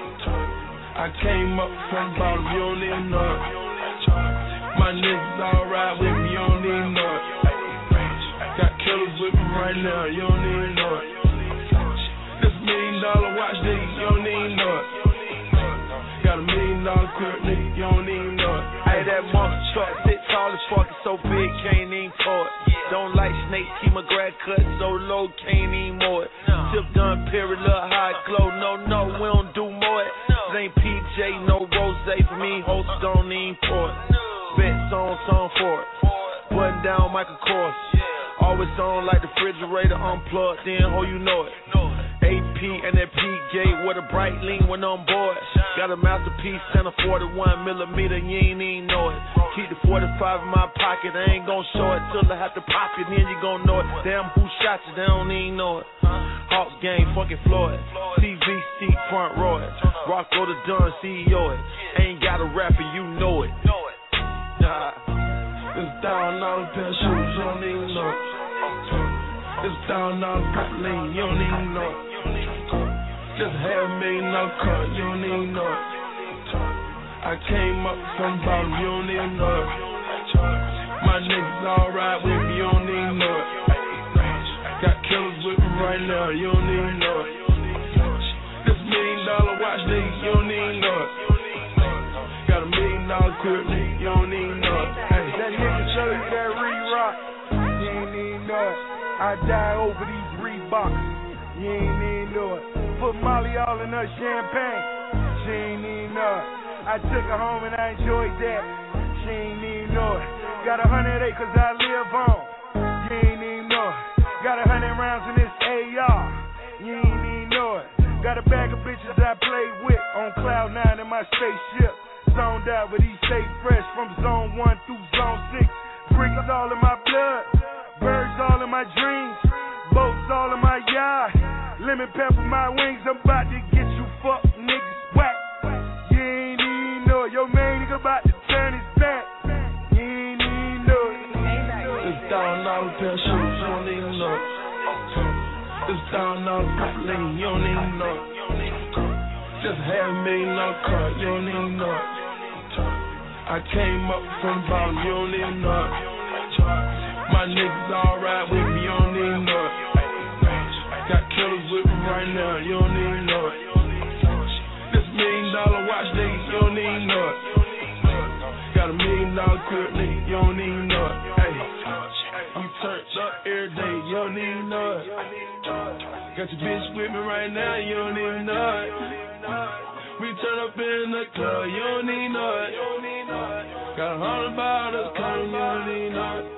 I came up from the bottom, you don't even know it. My niggas all ride with me, you don't even know it. Got killers with me right now, you don't even know it. This million dollar watch, nigga, you don't even know it. Got a million dollar crib, nigga, you don't even know it. Hey, that monster truck, sit tall as fuck, it's so big, can't even tow it. Don't like snakes, keep my grad cut so low, can't even mow it. Tip done, period, look high glow, no, no, we don't do more it. This ain't P J, no rose for me, host don't even pour it. Bet song, song for it. Button down, Michael Kors. Always on like the refrigerator unplugged, then ho, you know it. A P and that P gate with a bright lean when on board. Got a masterpiece and a forty-one millimeter, you ain't even know it. Keep the forty-five in my pocket, I ain't gon' show it till I have to pop it, then you gon' know it. Damn, who shot you, they don't even know it. Hawks gang, fucking Floyd. C V C front row it. Rocco the Dunn, C E O it. Ain't got a rapper, you know it. Nah. It's a thousand dollar pair of shoes, you don't even know it. It's a thousand dollar purple lane, you don't even know it. Just a half a million dollar car, you don't even know it. I came up from the bottom, you don't even know it. My niggas all ride with me, you don't even know it. Got killers with me right now, you don't even know it. This million dollar watch, nigga, you don't even know it. Got a million dollar crib, nigga, you don't even know it. Hey, that nigga show you that re-rock, you ain't even know it. I die over these Reeboks, you ain't even know it. Put Molly all in her champagne, she ain't even know it. I took her home and I enjoyed that, she ain't even know it. Got a hundred acres I live on, you ain't even know it. Got a hundred rounds in this A R, you ain't even know it. Got a bag of bitches I play with on cloud nine in my spaceship. Zoned out, but he stay fresh from zone one through zone six. Bricks all in my blood, birds all in my dreams, boats all in my yard. lemon pepper my wings, I'm about to get you fuck niggas whack. You ain't even know it. Your main nigga about to turn his back. You ain't even know it. It's down all pair of shoes, you don't even know it. It's down all purple lane, you don't even know it. Just half a million dollar car, you don't even know it. I came up from the bottom, you don't even know it. My niggas all ride with me, you don't even know it. Got killers with me right now, you don't even know it. This million dollar watch, nigga, you don't even know it. Got a million dollar crib, nigga, you don't even know it. Hey, you turned up every day, you don't even know it. Got your bitch with me right now, you don't even know it. We turn up in the club, you don't even know it. Got a hundred bottles coming, you don't even know it.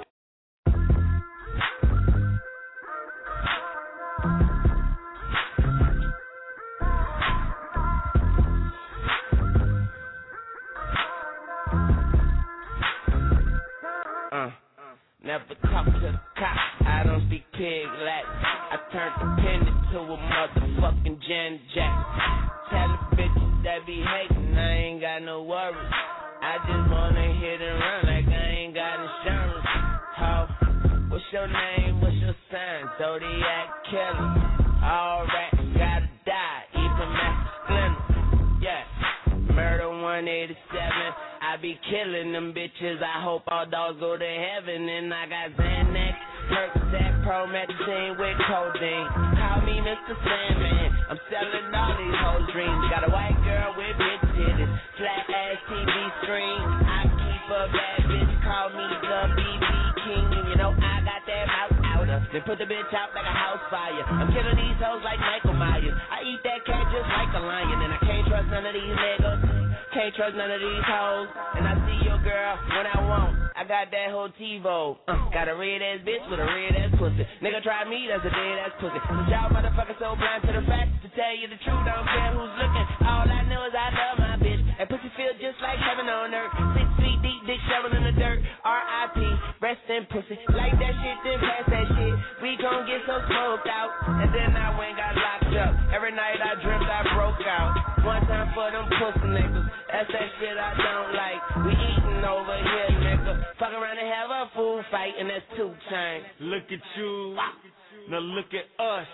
Uh, never talk to the cops, I don't speak pig Latin. I turned the pen into a motherfucking Jan Jack. Tell the bitches that be hating, I ain't got no worries. I just wanna hit and run like I ain't got insurance. How? What's your name? What's your sign? Zodiac killer. All rats gotta die, even Master Splinter. Yeah. Murder one eighty-seven. I be killing them bitches. I hope all dogs go to heaven. And I got Xanax, Percocet, Promethazine with codeine. Call me Mister Sandman. I'm selling all these hoes' dreams. Got a white girl with big titties, flat ass T V screen. I keep a bad bitch. Call me the B B King. And you know I got that mouth outer. Then put the bitch out like a house fire. I'm killing these hoes like Michael Myers. I eat that cat just like a lion. And I can't trust none of these niggas. Can't trust none of these hoes. And I see your girl when I want. I got that whole TiVo. Uh, got a red ass bitch with a red ass pussy. Nigga try me, that's a dead ass pussy. So y'all motherfuckers so blind to the fact. To tell you the truth, I don't care who's looking. All I know is I love my bitch. And pussy feel just like heaven on earth. Six feet deep, dick shoveling in the dirt. R I P, rest in pussy. Like that shit, then pass that shit. We gon' get so smoked out. And then I went got locked up. Every night I dreamt I broke out. One time for them pussy niggas. That's that shit I don't like. We eating over here, nigga. Fuck around and have a food fight, and that's two times. Look at you, now look at us.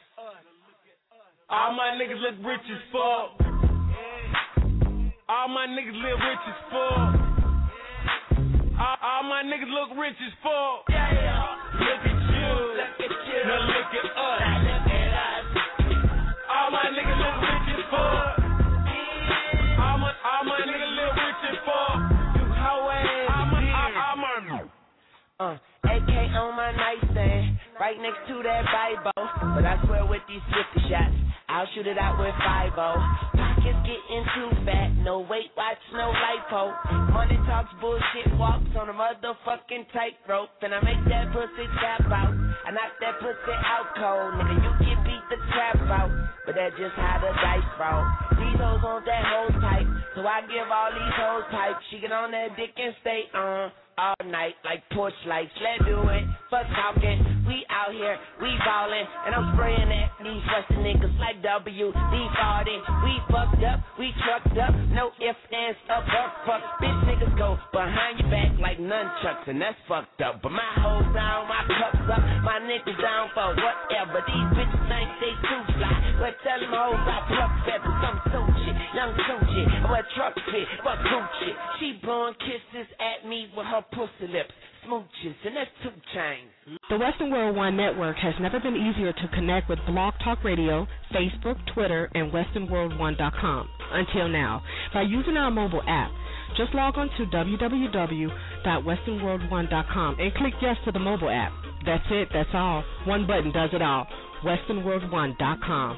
All my niggas look rich as fuck. All my niggas live rich as fuck. All, all my niggas look rich as fuck. Yeah, yeah. Look at you, look at you. Now look at us. Now look at us. All my niggas look rich as fuck. All my, all my niggas live rich as fuck. You hoe ass. All my, all my. Uh, A K on my nightstand, right next to that Bible. But I swear with these fifty shots, I'll shoot it out with five oh. Pockets getting too fat, no weight watch, no lipo. Money talks, bullshit walks on a motherfucking tightrope. And I make that pussy tap out, I knock that pussy out cold. Nigga, you can beat the trap out, but that's just how the dice roll. These hoes want that whole type, so I give all these hoes type. She get on that dick and stay on. All night like porch lights, let's do it. Fuck talking, we out here, we ballin', and I'm spraying at these western niggas like W D forty. We fucked up, we trucked up, no ifs, ands, up, up, fuck. Bitch niggas go behind your back like nunchucks, and that's fucked up. But my hoes down, my cups up, my niggas down for whatever. These bitches think they too fly. Well, tell them hoes I pluck feathers, some Suchi, young Suchi. I wear truck fit, fuck Gucci. She blowing kisses at me with her pussy lips, smooches, and that's two chains. The Western World One Network has never been easier to connect with Blog Talk Radio, Facebook, Twitter, and western world one dot com until now by using our mobile app. Just log on to w w w dot western world one dot com and click yes to the mobile app. That's it, that's all. One button does it all. western world one dot com.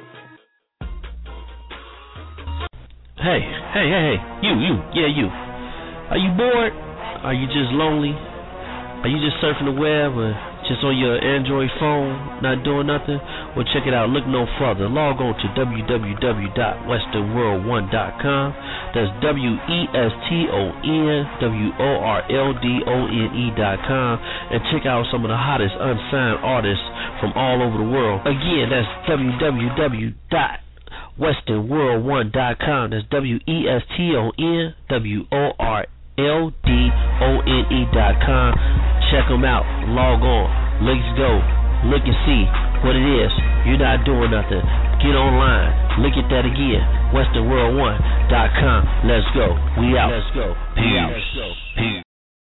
Hey, hey, hey, hey, you, you, yeah, you. Are you bored? Are you just lonely? Are you just surfing the web or just on your Android phone, not doing nothing, well, check it out. Look no further. Log on to w w w dot western world one dot com. That's W E S T O N W O R L D O N E dot com, and check out some of the hottest unsigned artists from all over the world. Again, that's w w w dot western world one dot com. That's W E S T O N W O R L D O N E dot com. Check them out. Log on. Let's go. Look and see what it is. You're not doing nothing. Get online. Look at that again. western world one dot com. Let's go. We out. Let's go. We out. Let's go. Peace.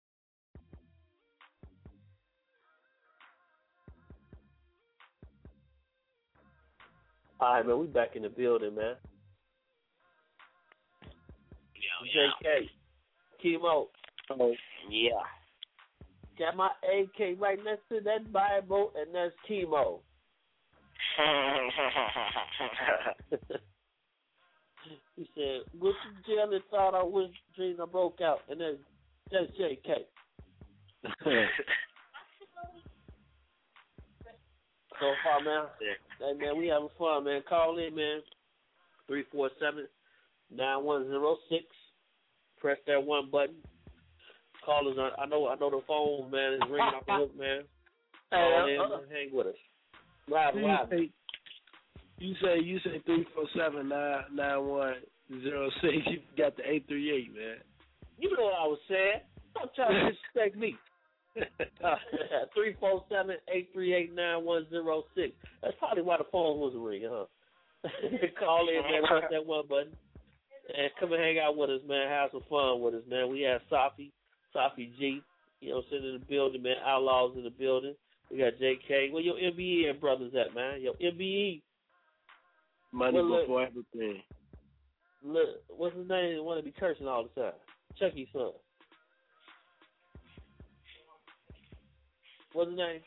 All right, man. We back in the building, man. Yo, J K. Chemo. Oh, yeah. Got my A K right next to that Bible, and that's Chemo. He said, "What's the jelly thought I was dreaming I broke out?" And that's that's J K. So far, man. Hey, man, we having fun, man. Call in, man. three four seven, nine one zero six. Press that one button. Callers, I know, I know the phone, man, is ringing off the hook, man. Call in, man. Hang with us. Live, live. You say you say three four seven nine nine one zero six. You got the eight three eight, man. You know what I was saying. Stop trying to disrespect me. Three four seven eight three eight nine one zero six. That's probably why the phone was ringing, huh? Call in, man. Press that one button. And come and hang out with us, man. Have some fun with us, man. We have Safi, Safi G, you know, sitting in the building, man. Outlaws in the building. We got J K. Where your M B E and brothers at, man? Your M B E. Money well, before look, everything. Look, what's his name? The one to be cursing all the time. Chucky's son. What's his name?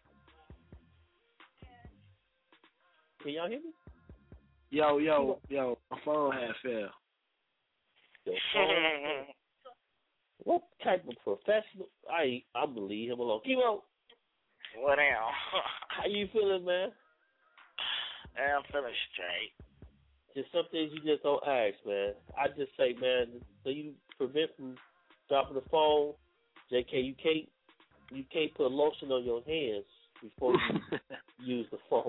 Can y'all hear me? Yo, yo, yo, my phone had fell. Your phone What type of professional? I I'm gonna leave him alone. Chemo. What now? How you feeling, man? I'm feeling straight. Just some things you just don't ask, man. I just say, man, so you prevent from dropping the phone. J K, you can't you can't put lotion on your hands before you use the phone.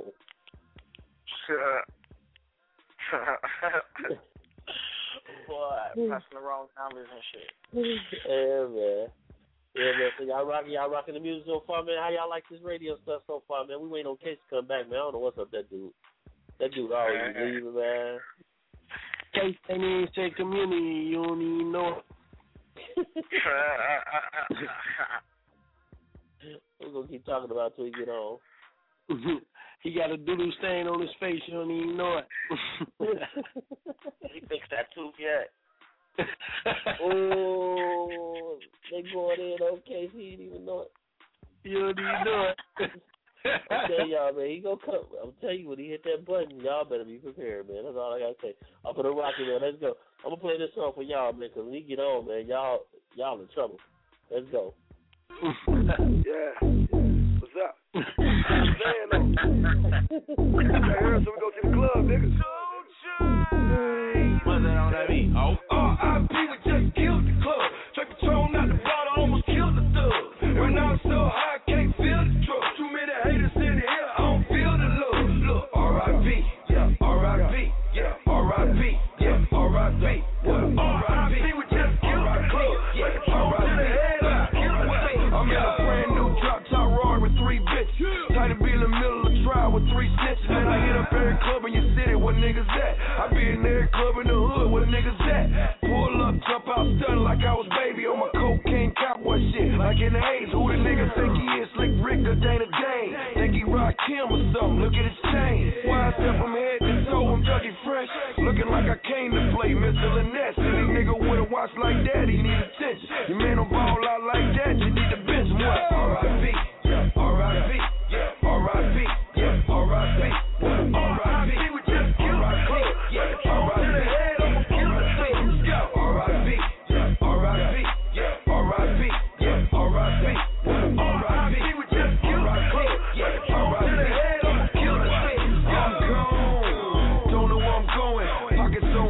Boy, pressing the wrong numbers and shit. Yeah, man. Yeah, man. So y'all rocking, y'all rocking the music so far, man. How y'all like this radio stuff so far, man? We waiting on Case to come back, man. I don't know what's up with that dude. That dude always leaving, man. Case ain't even say community. You don't even know it. We're going to keep talking about it till he get on. He got a doodle stain on his face. You don't even know it. He fixed that tooth yet? Oh, they going in on Case. He didn't even know it. You don't even know it. I tell y'all, man, he gonna come. I'm telling you, when he hit that button, y'all better be prepared, man. That's all I gotta say. I'm gonna rock it, man. Let's go. I'm gonna play this song for y'all, man, because when he get on, man, y'all, y'all in trouble. Let's go. Yeah. What's up? Man, though. I heard, so we go to the club, nigga. What's that on that beat? Oh, R I P we just killed the club. Straight Patron out the bottle, almost killed the thug. And now I'm so high, I can't feel the truck. Too many haters in here, I don't feel the love. Look, R I P, yeah, R I P, yeah, R I P, yeah, R I P, what? R I P we just killed the club. Straight Patron to the head, I killed the thug. I'm in a brand new drop top Rory with three bitches. Tight to be in the middle of the trial with three snitches. And I hit up every club in your city, where niggas at? I be in every club in the hood, where niggas at? Pull up, jump out, stun like I was baby on my cocaine cowboy shit. Like in the A's, who the nigga think he is? Slick Rick or Dana Dane? Think he rock Kim or something? Look at his chain. Why I step from head to toe, I'm Dougie Fresh. Looking like I came to play Mister Lynette. Any nigga with a watch like that, he need attention. Your man don't ball out like that, you need to bench him. What? R I P, yeah, R I P, yeah, R I P, yeah, R I P, what? R I P, we just killed the club. Yeah, R I P, to the head, I'ma kill the thing. Go. R I P, yeah, R I P, yeah, R I P, yeah, R I P, what? R I P, we just killed the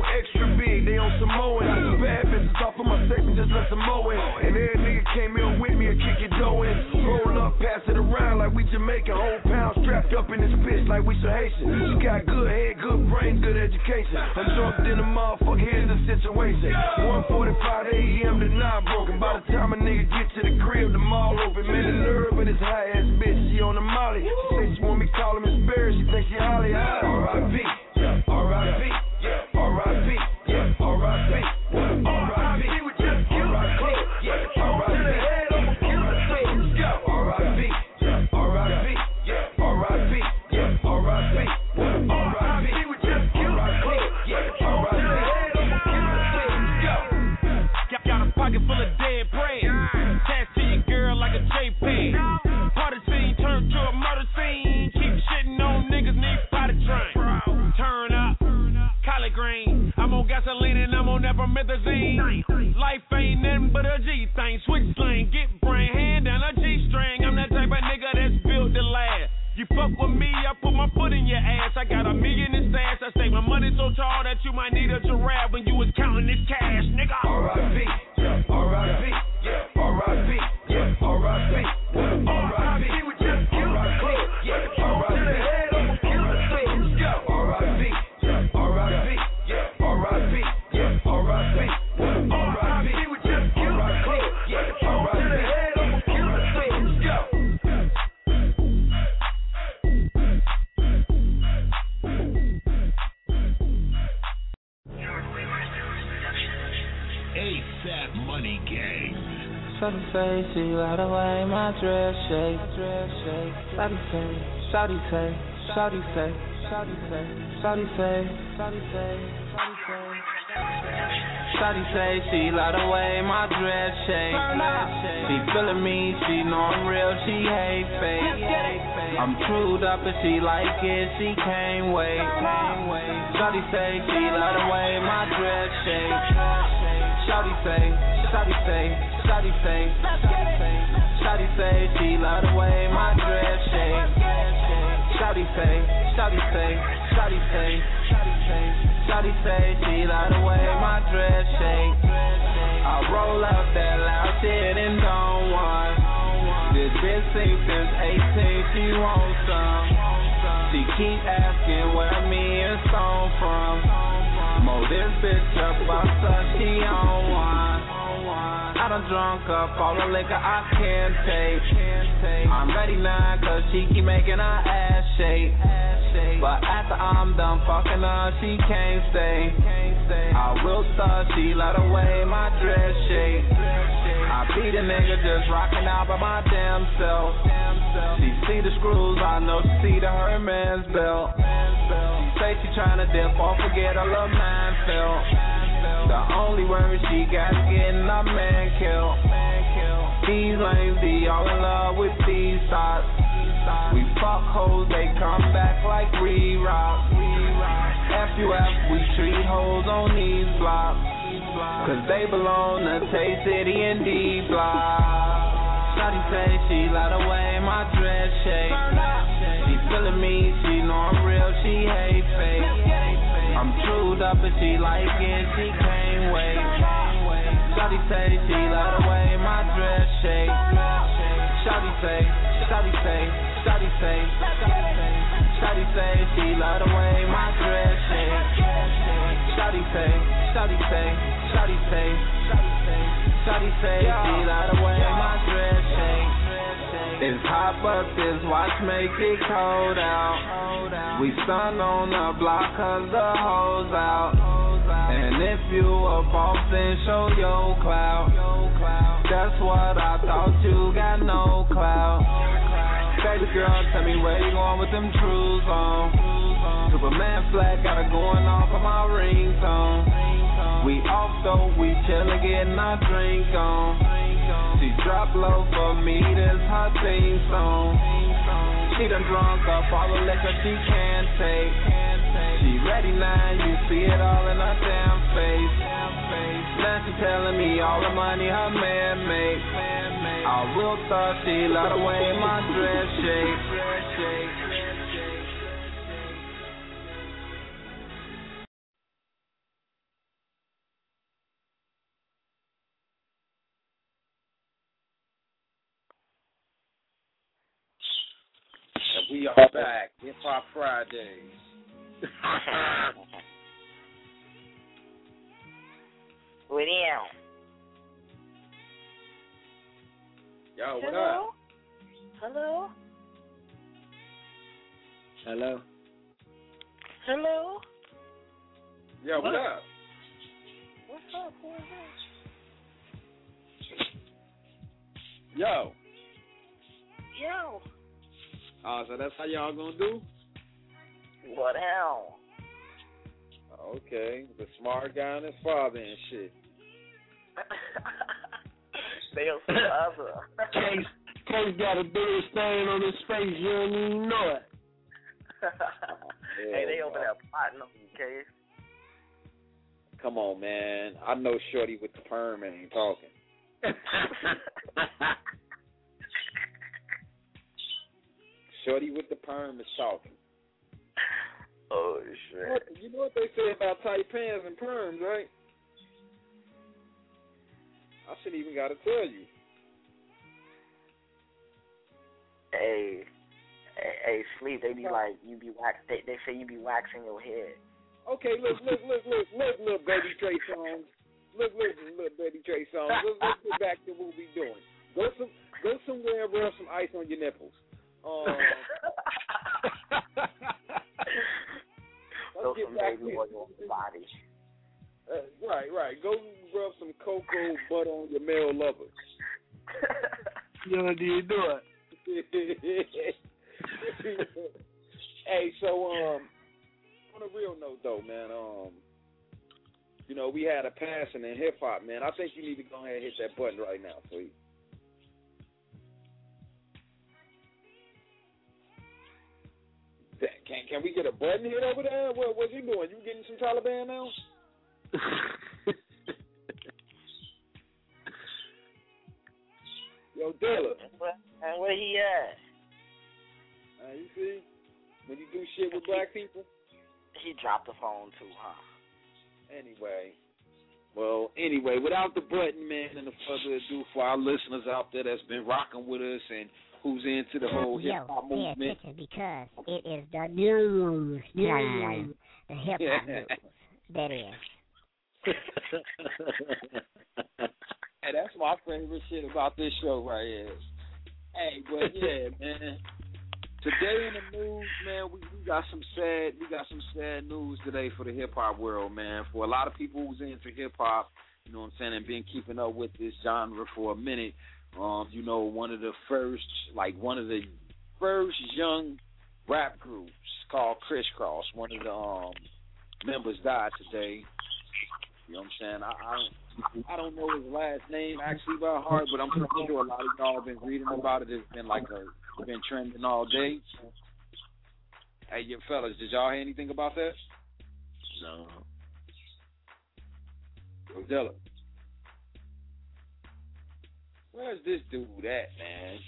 extra big, they on some mowing. Some bad bitches off of my section, just let some mowing. And every nigga came in with me and kick your dough in. Roll up, pass it around like we Jamaican. Whole pound strapped up in this bitch like we some Haitian. She got good head, good brain, good education. I'm drunk in the motherfucker, here's the situation. one forty-five a.m. to nine broken. By the time a nigga get to the crib, the mall open. Man, the nerve of this high ass bitch, she on the molly. She say she want me call him Miss Barry, she think she Holly High. R I P, R I P, R I P, R I P, R I P, we just killed the club. R I P, I'ma kill the thing. R I P, R I P, R I P, R I P, R I P, we just killed the club. R I P, I'ma kill the thing. Got a pocket full of dead bread. Attached to your girl like a JPEG. Party scene turned to a murder scene. Keep shitting on niggas, need potty train. Turn up, collard green. I'm on gasoline and I'm on epimethazine. Life ain't nothing but a G thing. Switch slang, get brain, hand down a G string. I'm that type of nigga that's built to last. You fuck with me, I put my foot in your ass. I got a million in stash. I say my money so tall that you might need a giraffe when you was counting this cash, nigga. R I P, R I P, R I P, R I P, R I P, we just killed the club. R I P, I'ma kill the thing. R I P, R I P, R I P, R I P, R I P, we just killed the club. R I P, I'ma kill the thing. ASAP Money Gang. Shawty say she like the way my dress shake, dress shake. Shawty say, shawty say, shawty say, shawty say, shawty say, shawty say, shawty say. Shawty say she like the way my dress shake. She feelin' me, she know I'm real, she hate fake. I'm trued up and she like it, she can't wait. Shawty say she like the way my dress shake. Shawty say, shawty say, shawty say, shawty say she love the way my dress shake. Shawty say, shawty say, shawty say, shawty say she love the way my dress shake. I roll up that loud shit and don't want. This bitch since since eighteen, she wants some. She keep asking where me and Stone from. Mo this bitch up, buster, she on one. I done drunk up all the liquor I can't take. I'm ready now cause she keep making her ass shake. But after I'm done fucking her, she can't stay. I will start, she let the way my dress shake. I beat a nigga just rocking out by my damn self. She see the screws, I know she see the Hermes belt. She say she tryna dip off, forget her little man felt. The only worry she got is getting a man killed. These lanes be all in love with these thoughts. We fuck hoes, they come back like re-rock. F U F, we treat hoes on these blocks. Cause they belong to Tay City and D Block. Shawty say she like the way my dress shake. She feelin' me, she know I'm real, she hate fake. I'm trued up and she like it, she can't wait. Shawty say she like the way my dress shake. Shawty say, shawty say, shawty say, shawty say she like the way my dress shake. Shawty say, shawty say, shawty say, shawty say she like the way my dress shake. It's hot but this watch make it cold out. We stun on the block cause the hoes out. And if you a boss then show your clout. That's what I thought, you got no clout. Baby girl, tell me where you going with them trues on. Superman flag got it going off on my ringtone. We off though, we chillin', getting our drink on. She drop low for me, this her theme song. She done drunk up all the liquor she can't take. She ready now, you see it all in her damn face. Now she telling me all the money her man make. I will thought she love the way my dress shake. we are back. Hip Hop Fridays. With him. Yo, what Hello? up? Hello? Hello. Hello? Yo, what up? What's up? Who is this? Yo. Yo. Oh, so that's how y'all gonna do? What hell? Okay, the smart guy and his father and shit. They don't see the other. Case, Case got a big stain on his face. You don't even know it. Hey, they over there plotting on you, Case. Come on, man. I know Shorty with the perm ain't talking. Shorty with the perm is talking. Oh, shit. You know what they say about tight pants and perms, right? I shouldn't even got to tell you. Hey, hey, hey, Sleep, they be like, you be wax. They, they say you be waxing your head. Okay, look, look, look, look, look, look, baby Trey songs. Look, look, look, baby Trey songs. Let's, let's get back to what we doing. Go some, go somewhere and rub some ice on your nipples. Um, Throw some baby oil on your body. Uh, right, right. Go rub some cocoa butter on your male lovers. You know, do you do it? Hey, so um, on a real note though, man, um, you know, we had a passing in hip hop, man. I think you need to go ahead and hit that button right now, please. Can can we get a button hit over there? What what you doing? You getting some Taliban now? Yo, Dilla. And where he at? Uh, you see, when you do shit with black people. He dropped the phone too, huh? Anyway. Well, anyway, without the button, man, and no further ado, for our listeners out there that's been rocking with us and who's into the whole hip hop Yo, movement. pay attention because it is the news time. The hip hop news. That is. Hey, that's my favorite shit about this show right here. Hey, but yeah, man. Today in the news, man, we, we got some sad we got some sad news today for the hip hop world, man. For a lot of people who's into hip hop, you know what I'm saying, and been keeping up with this genre for a minute. Um, you know, one of the first, like one of the first young rap groups called Crisscross. One of the um, members died today. You know what I'm saying? I, I don't, I don't know his last name actually by heart, but I'm pretty sure a lot of y'all have been reading about it. It's been like a, it's been trending all day. Hey, you fellas, did y'all hear anything about that? No. Rodella. Where's this dude at, man?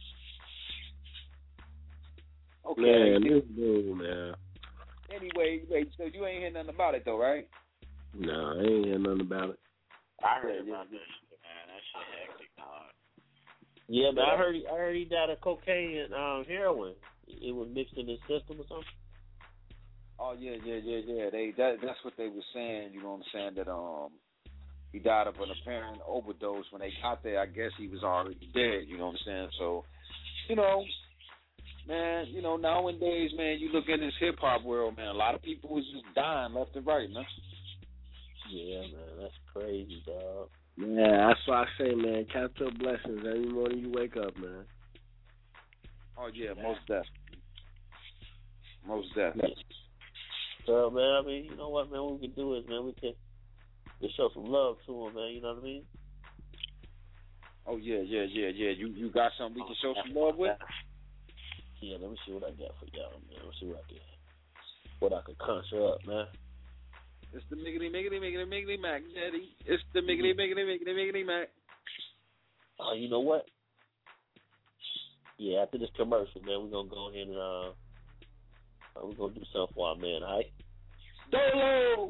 Okay. Man, this dude, man. Anyway, wait, so you ain't hear nothing about it, though, right? No, I ain't hear nothing about it. I heard about this shit, man. That shit hectic, dog. Yeah, but I heard he, I heard he died of cocaine and um, heroin. It was mixed in his system or something. Oh yeah, yeah, yeah, yeah. They that that's what they were saying. You know what I'm saying? That um he died of an apparent overdose. When they got there, I guess he was already dead. You know what I'm saying? So, you know, man, you know nowadays, man, you look in this hip hop world, man. A lot of people is just dying left and right, man. Yeah, man, that's crazy, dog. Yeah, that's why I say, man, count your blessings every morning you wake up, man. Oh yeah, most definitely, most definitely. So, man, I mean, you know what, man? What we can do is, man, we can just show some love to him, man. You know what I mean? Oh yeah, yeah, yeah, yeah. You you got something we can show some love with? Yeah, let me see what I got for y'all, man. Let me see what I can, what I can conjure up, man. It's the miggity miggity miggity miggity mac, daddy. It's the miggity miggity miggity miggity mac. Oh, uh, you know what? Yeah, after this commercial, man, we're gonna go ahead and uh, uh we're gonna do something for our man, all right? Dolo.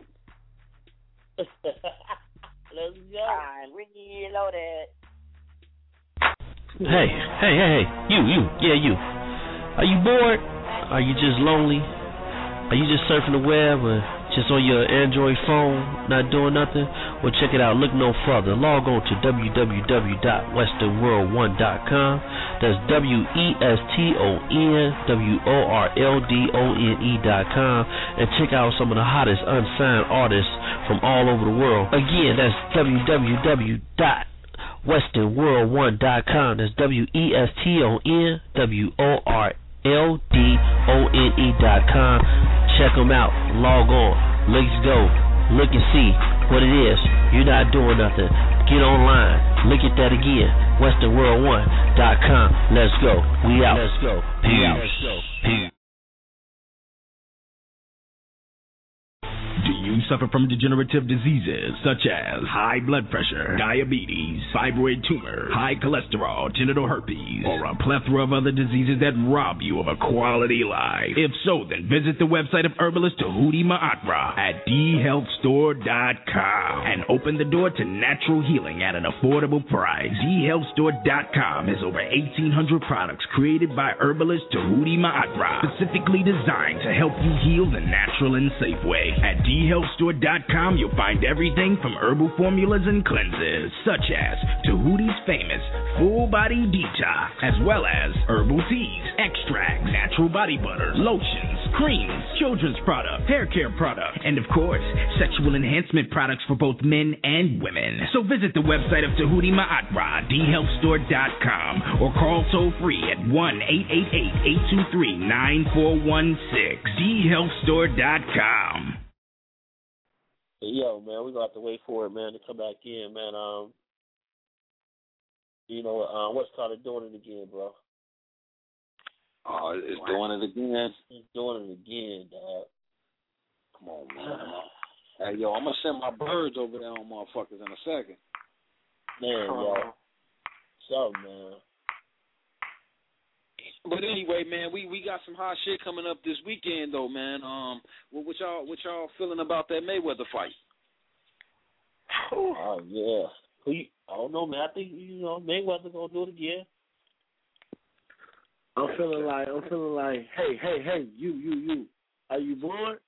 Let's go. I'm reloaded. Hey, hey, hey, hey, you, you, yeah, you. Are you bored? Are you just lonely? Are you just surfing the web or just on your Android phone, not doing nothing? Well, check it out. Look no further. Log on to w w w dot western world one dot com. That's W E S T O N W O R L D O N E dot com. And check out some of the hottest unsigned artists from all over the world. Again, that's w w w dot western world one dot com. That's W E S T O N W O R L D O N E dot com. Check them out. Log on. Let's go. Look and see what it is. You're not doing nothing. Get online. Look at that again. western world one dot com. Let's go. We out. Let's go. We out. Let's go. Peace. Do you suffer from degenerative diseases such as high blood pressure, diabetes, fibroid tumor, high cholesterol, genital herpes, or a plethora of other diseases that rob you of a quality life? If so, then visit the website of herbalist Tahuti Ma'atra at d health store dot com and open the door to natural healing at an affordable price. d health store dot com has over eighteen hundred products created by herbalist Tahuti Ma'atra, specifically designed to help you heal the natural and safe way. At d health store dot com, you'll find everything from herbal formulas and cleanses, such as Tahuti's famous Full Body Detox, as well as herbal teas, extracts, natural body butters, lotions, creams, children's products, hair care products, and of course, sexual enhancement products for both men and women. So visit the website of Tahuti Ma'atra, d health store dot com, or call toll free at one eight eight eight, eight two three, nine four one six, d health store dot com. Yo, man, we're going to have to wait for it, man, to come back in, man. Um, you know, uh, what's called it doing it again, bro? Oh, it's doing it again? It's doing it again, dog. Come on, man. Hey, yo, I'm going to send my birds over there on motherfuckers in a second. Man, yo. So, man. But anyway, man, we, we got some hot shit coming up this weekend, though, man. Um, what, what y'all what y'all feeling about that Mayweather fight? Oh yeah, who you, I don't know, man. I think you know Mayweather gonna do it again. I'm feeling like I'm feeling like, hey, hey, hey, you, you, you, are you bored?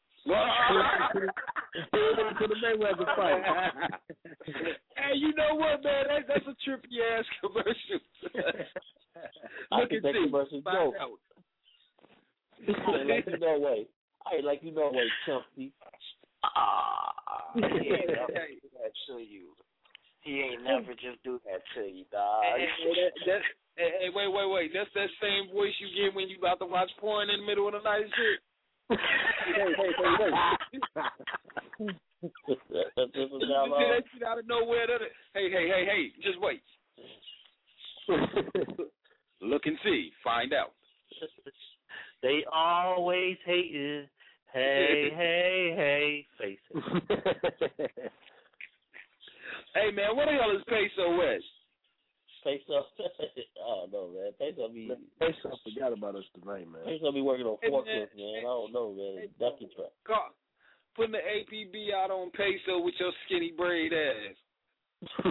To the Mayweather fight. Hey, you know what, man? That, that's a trippy ass commercial. I Look think and that see. commercial Find dope. out. I ain't like you no way. I ain't like you no way, Chumpy. Ah, he ain't never do that to you. He ain't never just do that to you, dog. Hey, hey, that, that, hey, hey, wait, wait, wait. That's that same voice you get when you about to watch porn in the middle of the night and shit. Hey, hey, hey, hey. That's just You see that shit out of nowhere. That hey, hey, hey, hey, just wait. Look and see. Find out. They always hating. Hey, hey, hey, face it. Hey, man, what the hell is Peso at? Peso, I don't know, man. Peso be Peso forgot about us tonight, man. Peso be working on Hey, forklift, man. man. I don't know, man. Ducky truck. Call, putting the A P B out on Peso with your skinny braid ass.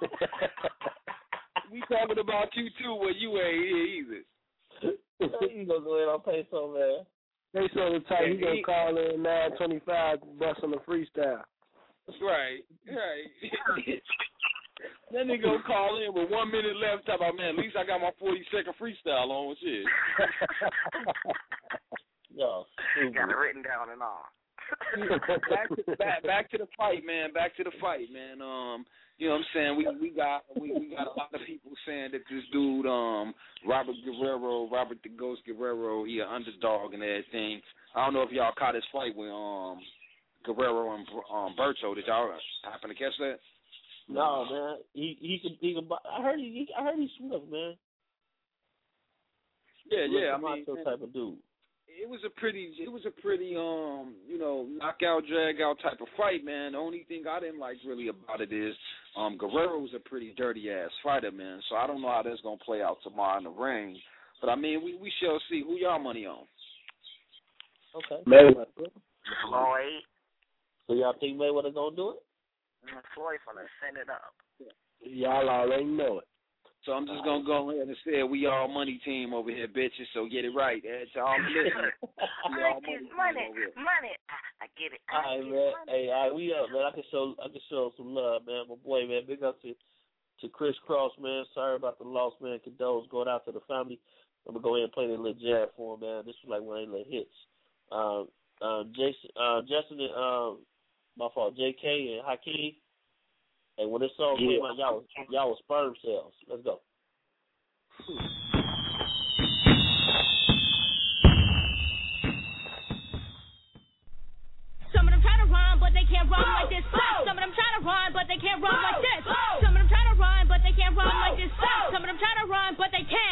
We talking about you too, where you ain't here either. You gonna go in on Peso, man? Peso the type, he gonna call in nine twenty-five, bust on the freestyle. Right, right. Then they gonna call in with one minute left. Talk about, man, at least I got my forty second freestyle on. Shit. No, got it written down and all. back, to, back, back to the fight, man. Back to the fight, man. Um, you know what I'm saying? We we got we, we got a lot of people saying that this dude, um, Robert Guerrero, Robert the Ghost Guerrero, he an underdog and everything. I don't know if y'all caught his fight with um Guerrero and um Berto. Did y'all happen to catch that? No, man. He he could he could. I heard he I heard he's swift, man. Yeah, He yeah. I looks mean, like type of dude. It was a pretty, it was a pretty, um, you know, knockout, drag out type of fight, man. The only thing I didn't like really about it is, um, Guerrero was a pretty dirty ass fighter, man. So I don't know how that's gonna play out tomorrow in the ring, but I mean, we we shall see. Who y'all money on? Okay. Mayweather. Floyd. So y'all think Mayweather gonna do it? Floyd gonna send it up. Y'all already know it. So I'm just gonna go ahead and say we all money team over here, bitches. So get it right, eh? To all listeners, we all money, money, team over here. money. I, I get it. I All right, get man. money. Hey, all right, we up, man. I can show, I can show some love, man. My boy, man. Big up to to Chris Cross, man. Sorry about the loss, man. Condoles going out to the family. I'm gonna go ahead and play that little jab for him, man. This was like one of the little hits. Um, uh, Jason, uh, Justin, and um, my fault, J K and Hakeem. And when this song Yeah. came out, y'all was y'all was sperm cells. Let's go. Some of them try to rhyme, but they can't rhyme like this. Some of them try to rhyme, but they can't rhyme like this. Some of them try to rhyme, but they can't rhyme like this. Some of them try to rhyme, but they can.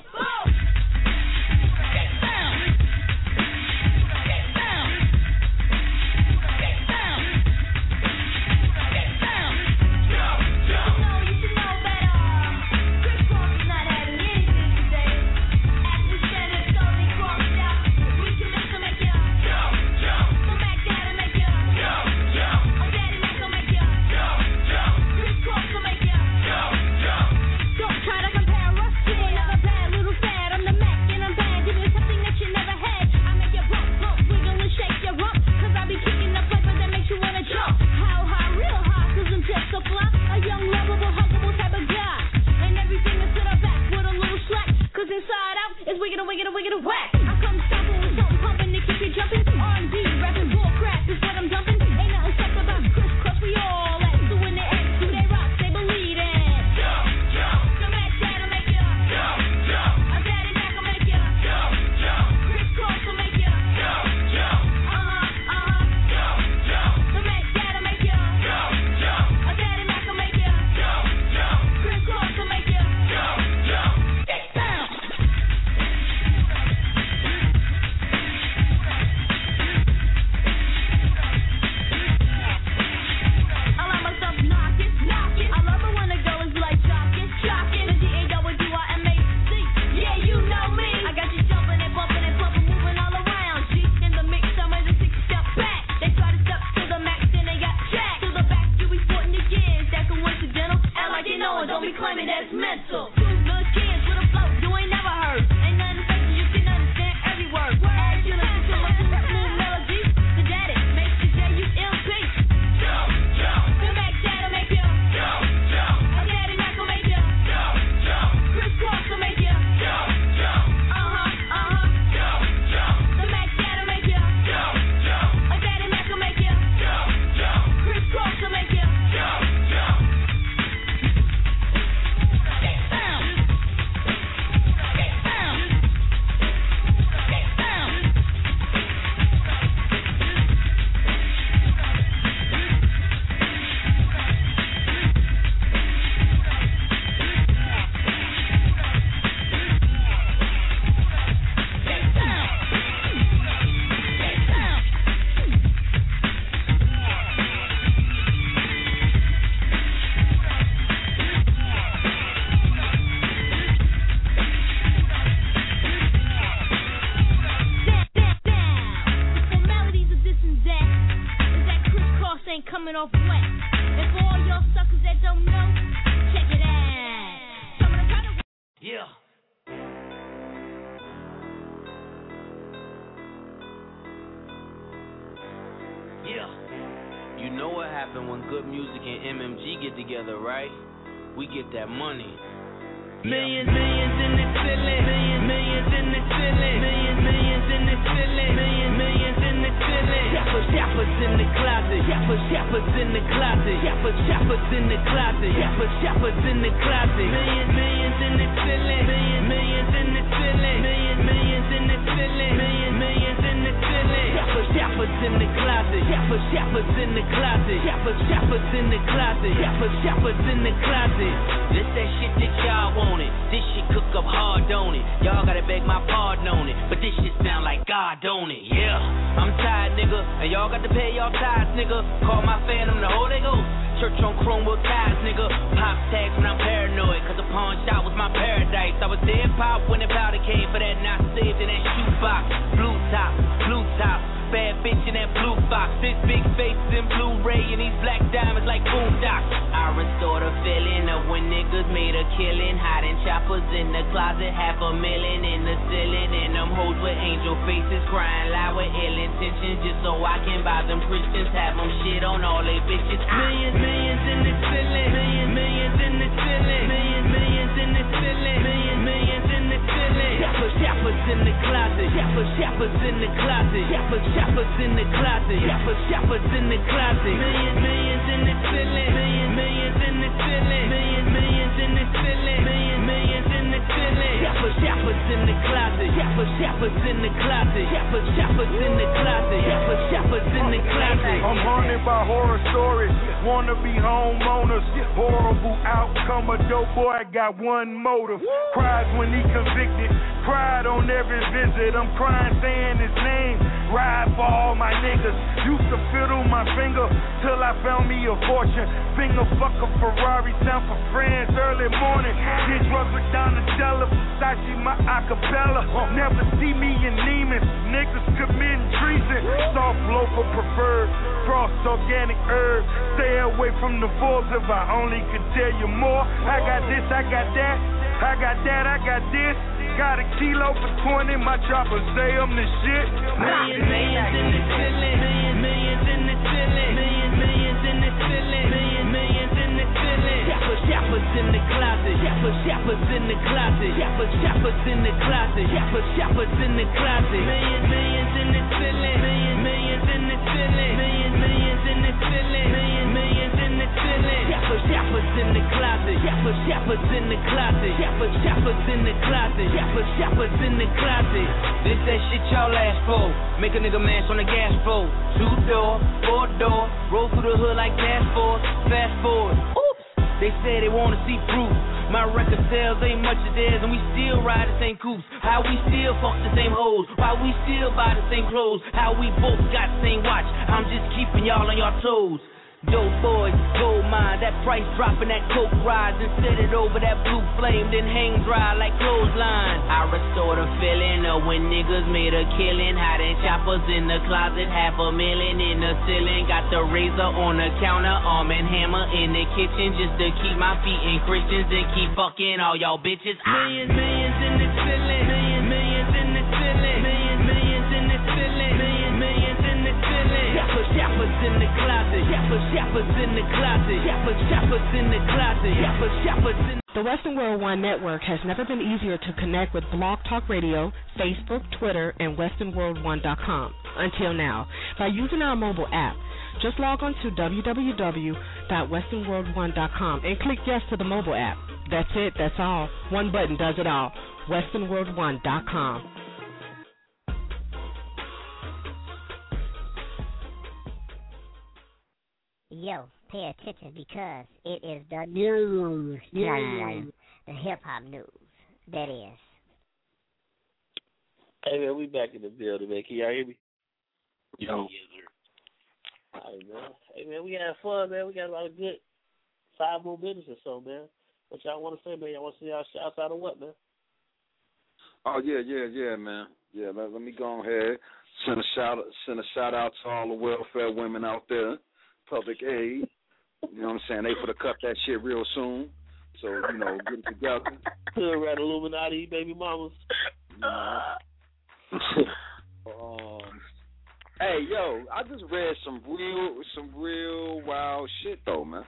Inside out is wicked and wicked and wicked and whack. I come stopping with something pumping to keep you jumping. R and B, rapping bull crap is what I'm dumping. Ain't nothing stuck about Chris Cross, we all at. So when they act, do they rock, they believe in. Jump, jump. The Mac Dad'll make ya. Jump, jump. A Daddy Mac will make ya. Jump, jump. Chris Cross will make ya. Jump, jump. Uh-huh, uh-huh. Jump, jump. The Mac Dad'll make ya. Jump, jump. A Daddy Mac will make ya. Jump, jump. Chris Cross will make ya. Jump, jump. Don't be claiming that's mental. Two little kids with a flow you ain't never heard. Ain't nothing fake, you can understand every word. Add you to listen to my smooth, smooth melody. The daddy makes the J U M P. Jump, jump. The Mac Dad'll make you. Jump, jump. A Daddy Mac will make you. Jump, jump. Chris Cross will make you. Jump, jump. Uh-huh, uh-huh. Jump, jump. The Mac Dad'll make you. Jump, jump. A Daddy Mac will make you. Jump, jump. Chris Cross will make you. Jump, jump. Coming off wet. And for all y'all suckers that don't know, check it out. Some of the kind of yeah. Yeah. You know what happened when good music and M M G get together, right? We get that money. Millions, millions in the ceiling. Millions, millions in the ceiling. Millions, millions in the ceiling. Millions, millions in the ceiling. Shoppers, shoppers in the closet. Shoppers, shoppers in the closet. Shoppers, shoppers in the closet. Shoppers, shoppers in the closet. Millions, millions in the ceiling. Millions, millions in the ceiling. Millions, millions in the ceiling. Millions, millions in the ceiling. Shoppers, shoppers in the closet. Shoppers, shoppers in the closet. Shoppers, shoppers in the closet. Shoppers, shoppers in the closet. This that shit that y'all want. This shit cook up hard, don't it? Y'all gotta beg my pardon on it. But this shit sound like God, don't it? Yeah. I'm tired, nigga. And y'all got to pay y'all tithes, nigga. Call my phantom the Holy Ghost. Church on Chromebook ties, nigga. Pop tags when I'm paranoid. Cause a pawn shop was my paradise. I was dead pop when the powder came for that not saved in that shoebox. Blue top, blue top. Bad bitch in that blue box. This big face in Blu-ray and these black diamonds like boondocks. I restore the feeling of when it niggas made a killing, hiding choppers in the closet, half a million in the ceiling, and them hoes with angel faces, crying loud with ill intentions, just so I can buy them Christians, have them shit on all they bitches. Millions, millions in the ceiling, millions, millions in the ceiling, millions, millions in the ceiling, millions, millions in the ceiling. Shoppers, shoppers in the closet, shoppers, shoppers in the closet, shoppers, shoppers in the closet, shoppers, shoppers in the closet. Millions, millions in the ceiling, millions, millions in the ceiling, millions, millions in the ceiling, millions, millions in the ceiling. Shoppers, shoppers in the closet, shoppers, shoppers in the closet, shoppers, shoppers in the closet, shoppers, shoppers in the closet. I'm haunted by horror stories, wanna be homeowners, horrible outcome. A dope boy got one motive, cries when he convicted, cried on every visit. I'm crying saying his name, ride for all my niggas. Used to fiddle my finger till I found me a fortune. Finger fuck a Ferrari, time for friends early morning. Get drugs with Donatella, Versace my acapella. Never see me in Neiman's, niggas committing treason. Soft local preferred, frost organic herb. Stay away from the fools if I only could tell you more. I got this, I got that, I got that, I got this. Got a kilo for twenty, my choppers say I'm the shit. Millions, millions in the ceiling, millions, millions in the ceiling, millions, millions in the ceiling, millions, millions in the ceiling. Shoppers, shoppers in the closet, shoppers, shoppers in the closet, shoppers, shoppers in the closet, shoppers, shoppers in the closet. Millions, millions in the ceiling, millions, millions in the ceiling, millions, millions in the ceiling, millions, millions in the ceiling. Shoppers, shoppers in the closet, shoppers, shoppers in the closet, shoppers, shoppers in the closet. Shoppers, shoppers in the closet. This that shit y'all ask for. Make a nigga mash on the gas floor. Two door, four door, roll through the hood like gas force. Fast forward. Oops. They say they wanna see proof. My record sales ain't much of theirs, and we still ride the same coupes. How we still fuck the same hoes. Why we still buy the same clothes. How we both got the same watch. I'm just keeping y'all on your toes. Dope boys, gold mine, that price dropping, that coke rise, and set it over that blue flame, then hang dry like clothesline. I restore the feeling of when niggas made a killing, hiding choppers in the closet, half a million in the ceiling. Got the razor on the counter, arm and hammer in the kitchen, just to keep my feet in Christians and keep fucking all y'all bitches. Millions, millions in the ceiling, millions, millions in the ceiling, millions, millions in the ceiling, millions, millions in the ceiling. Shoppers, shoppers in the closet, shoppers, shoppers in the closet, shoppers, shoppers in the closet, shoppers, shoppers in the... The Western World One Network has never been easier to connect with Blog Talk Radio, Facebook, Twitter, and Western World One dot com until now by using our mobile app. Just log on to w w w dot western world one dot com and click yes to the mobile app. That's it, that's all. One button does it all. Western World One dot com. Yo, pay attention because it is the news time. The hip-hop news, that is. Hey, man, we back in the building, man. Can y'all hear me? Yo. All right, man. Hey, man, we had fun, man. We got a lot of good five more minutes or so, man. What y'all want to say, man? Y'all want to see y'all shouts out or what, man? Oh, yeah, yeah, yeah, man. Yeah, let, let me go ahead. Send a shout send a shout out to all the welfare women out there. Public aid. You know what I'm saying? They for to cut that shit real soon. So, you know, get it together. Hood rat Illuminati, baby mamas. um, hey, yo, I just read some real, some real wild shit though, man.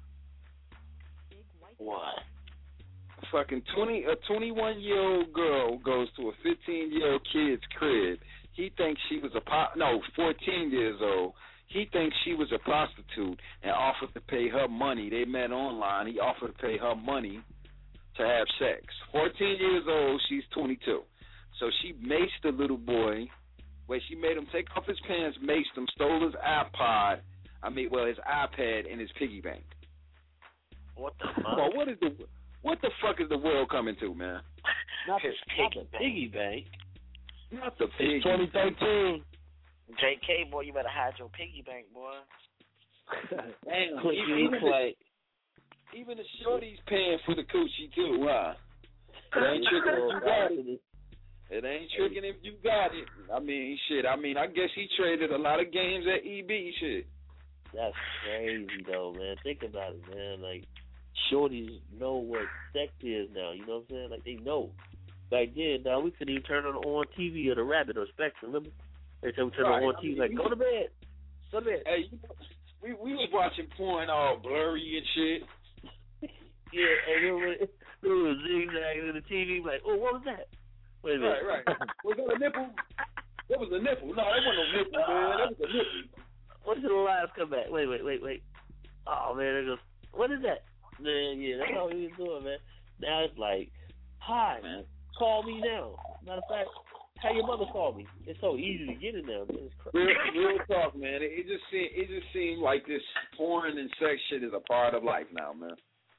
What? Fucking twenty, a twenty-one year old girl goes to a fifteen year old kid's crib. He thinks she was a pop. No, fourteen years old. He thinks she was a prostitute and offered to pay her money. They met online. He offered to pay her money to have sex. fourteen years old, she's twenty-two. So she maced the little boy. Wait, she made him take off his pants, maced him, stole his iPod. I mean, well, his iPad and his piggy bank. What the fuck? Well, what is the what the fuck is the world coming to, man? Not his piggy, not the piggy bank. Not the piggy. It's twenty thirteen. J K, boy, you better hide your piggy bank, boy. Damn, even, the, even the shorty's paying for the coochie too, huh? It ain't tricking if you got it. It ain't tricking if you got it. I mean, shit. I mean, I guess he traded a lot of games at E B. Shit. That's crazy though, man. Think about it, man. Like, shorties know what sex is now. You know what I'm saying? Like they know. Back then, now we couldn't even turn on on T V or the Rabbit or Spectrum. Remember? Every time we turned Right. on T V, like go to bed, go to bed. Hey, we we was watching porn all blurry and shit. Yeah, and it was, it was zigzagging in the T V. Like, oh, what was that? Wait a minute. Right, right. Was that a nipple? That was a nipple. No, that wasn't no nipple, man. That was a nipple. What's the last come back? Wait, wait, wait, wait. Oh man, it goes. What is that? Man, yeah, that's all we was doing, man. Now it's like, hi, man, call me now. Matter of fact, how your mother call me? It's so easy to get in there, man. It's crazy. Real, real talk, man. It, it just seemed, it just seemed like this porn and sex shit is a part of life now, man.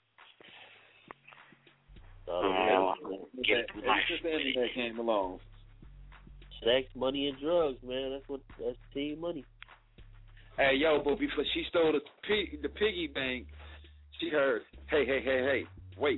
Uh, yeah, yeah. It's just the internet came along. Sex, money, and drugs, man. That's what that's team money. Hey, yo, but before she stole the pig, the piggy bank, she heard, hey, hey, hey, hey, wait.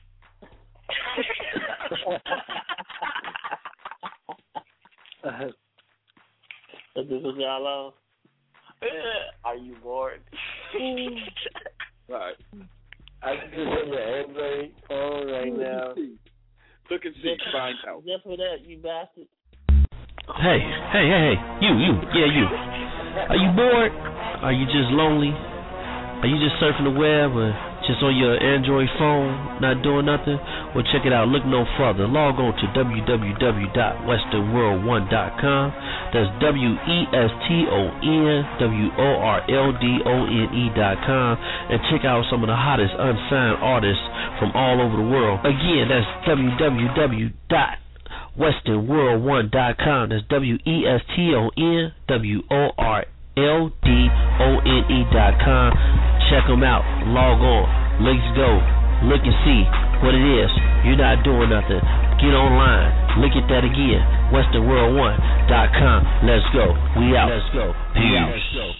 This is y'all on. Are you bored? Right. I just have an Android phone right now. Look and see, find out. Just for that, you bastard. Hey, hey, hey, hey, you, you, yeah, you. Are you bored? Are you just lonely? Are you just surfing the web or just on your Android phone, not doing nothing? Well, check it out. Look no further. Log on to w w w dot western world one dot com. That's W E S T O N W O R L D O N E dot com. And check out some of the hottest unsigned artists from all over the world. Again, that's w w w dot western world one dot com. That's W E S T O N W O R L D O N E dot com. Check them out. Log on. Let's go. Look and see what it is. You're not doing nothing. Get online. Look at that again. western world one dot com. Let's go. We out. Let's go. We out. Let's go.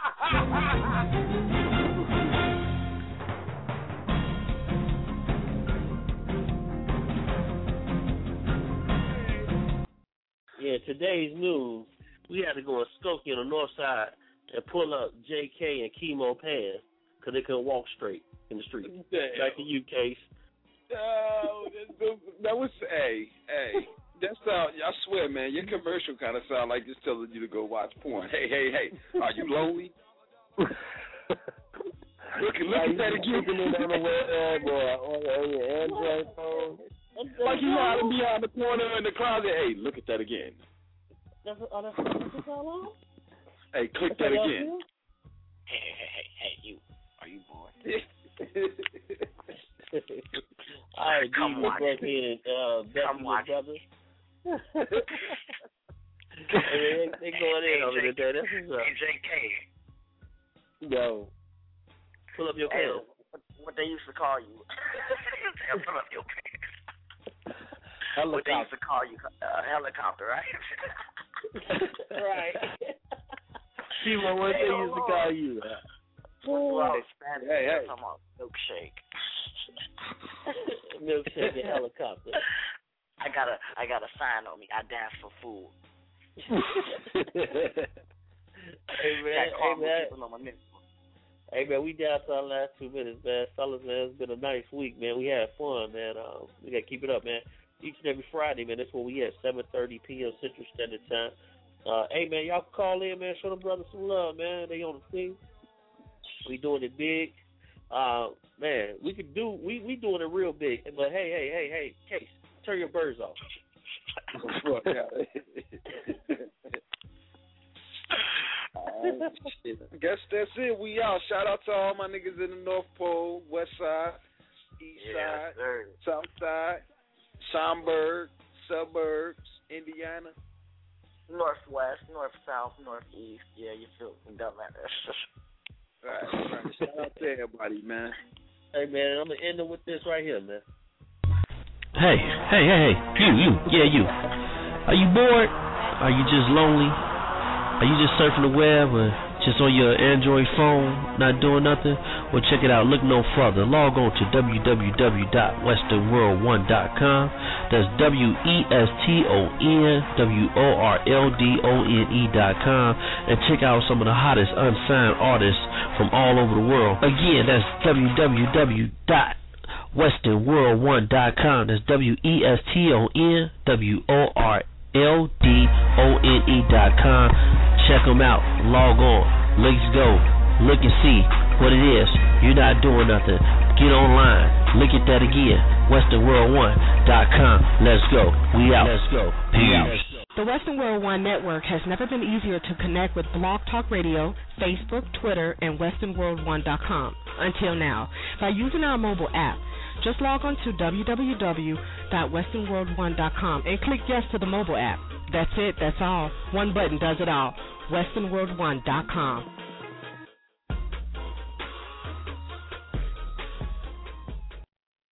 Yeah, today's news, we had to go in Skokie on the north side and pull up J K and Chemo Pan because they couldn't walk straight in the street. Damn. Back to you, Case. No, that, that was, hey, hey. That sound, I swear, man, your commercial kind of sound like just telling you to go watch porn. Hey, hey, hey, are you lonely? look look at that again. It on the web or on, on your Android phone. Like you know how to be out in the corner in the closet. Hey, look at that again. That's what, oh, that's what that's all on? Hey, click That's that again. Hey, hey, hey, hey, you. Are you bored? All right, Come D, watch back in and uh, Becky, your brother. Hey, they, they going in over there. That's what's up. Hey, J K. Yo. Pull up your Hey, pants. what, what they used to call you. Hey, pull up your pants. Helicopter. What they used to call you, uh, helicopter, right? Right. Chemo, what they used to call you? Well, it's Spanish. Hey, hey. I'm talking about milkshake. Milkshake and helicopter. I got a, I got a sign on me. I dance for food. Hey man, hey man. Hey man, we down to our last two minutes, man. Fellas, man, it's been a nice week, man. We had fun, man. Um, we gotta keep it up, man. Each and every Friday, man. That's where we at, seven thirty p.m. Central Standard Time. Uh, hey man, y'all can call in, man. Show them brothers some love, man. They on the team. We doing it big. Uh, man, we could do we we doing it real big. But hey, hey, hey, hey, Case, turn your birds off. uh, guess that's it. We out. Shout out to all my niggas in the North Pole, West Side, East Yeah, Side, sir. South Side, Schaumburg, suburbs, Indiana. Northwest, north south, northeast. Yeah, you feel me? Don't matter. Right, right. Shout out to everybody, man. Hey man, I'm gonna end it with this right here, man. Hey, hey, hey, hey, you, you, yeah, you. Are you bored? Are you just lonely? Are you just surfing the web or just on your Android phone, not doing nothing? Well, check it out. Look no further. Log on to w w w dot western world one dot com. That's W E S T O N W O R L D O N E dot com. And check out some of the hottest unsigned artists from all over the world. Again, that's w w w dot western world one dot com. That's W E S T O N W O R L D O N E dot com. Check them out. Log on. Let's go. Look and see what it is. You're not doing nothing. Get online. Look at that again. western world one dot com. Let's go. We out. Let's go. Peace. The Western World One Network has never been easier to connect with Blog Talk Radio, Facebook, Twitter, and western world one dot com until now by using our mobile app. Just log on to w w w dot western world one dot com and click yes to the mobile app. That's it. That's all. One button does it all. western world one dot com.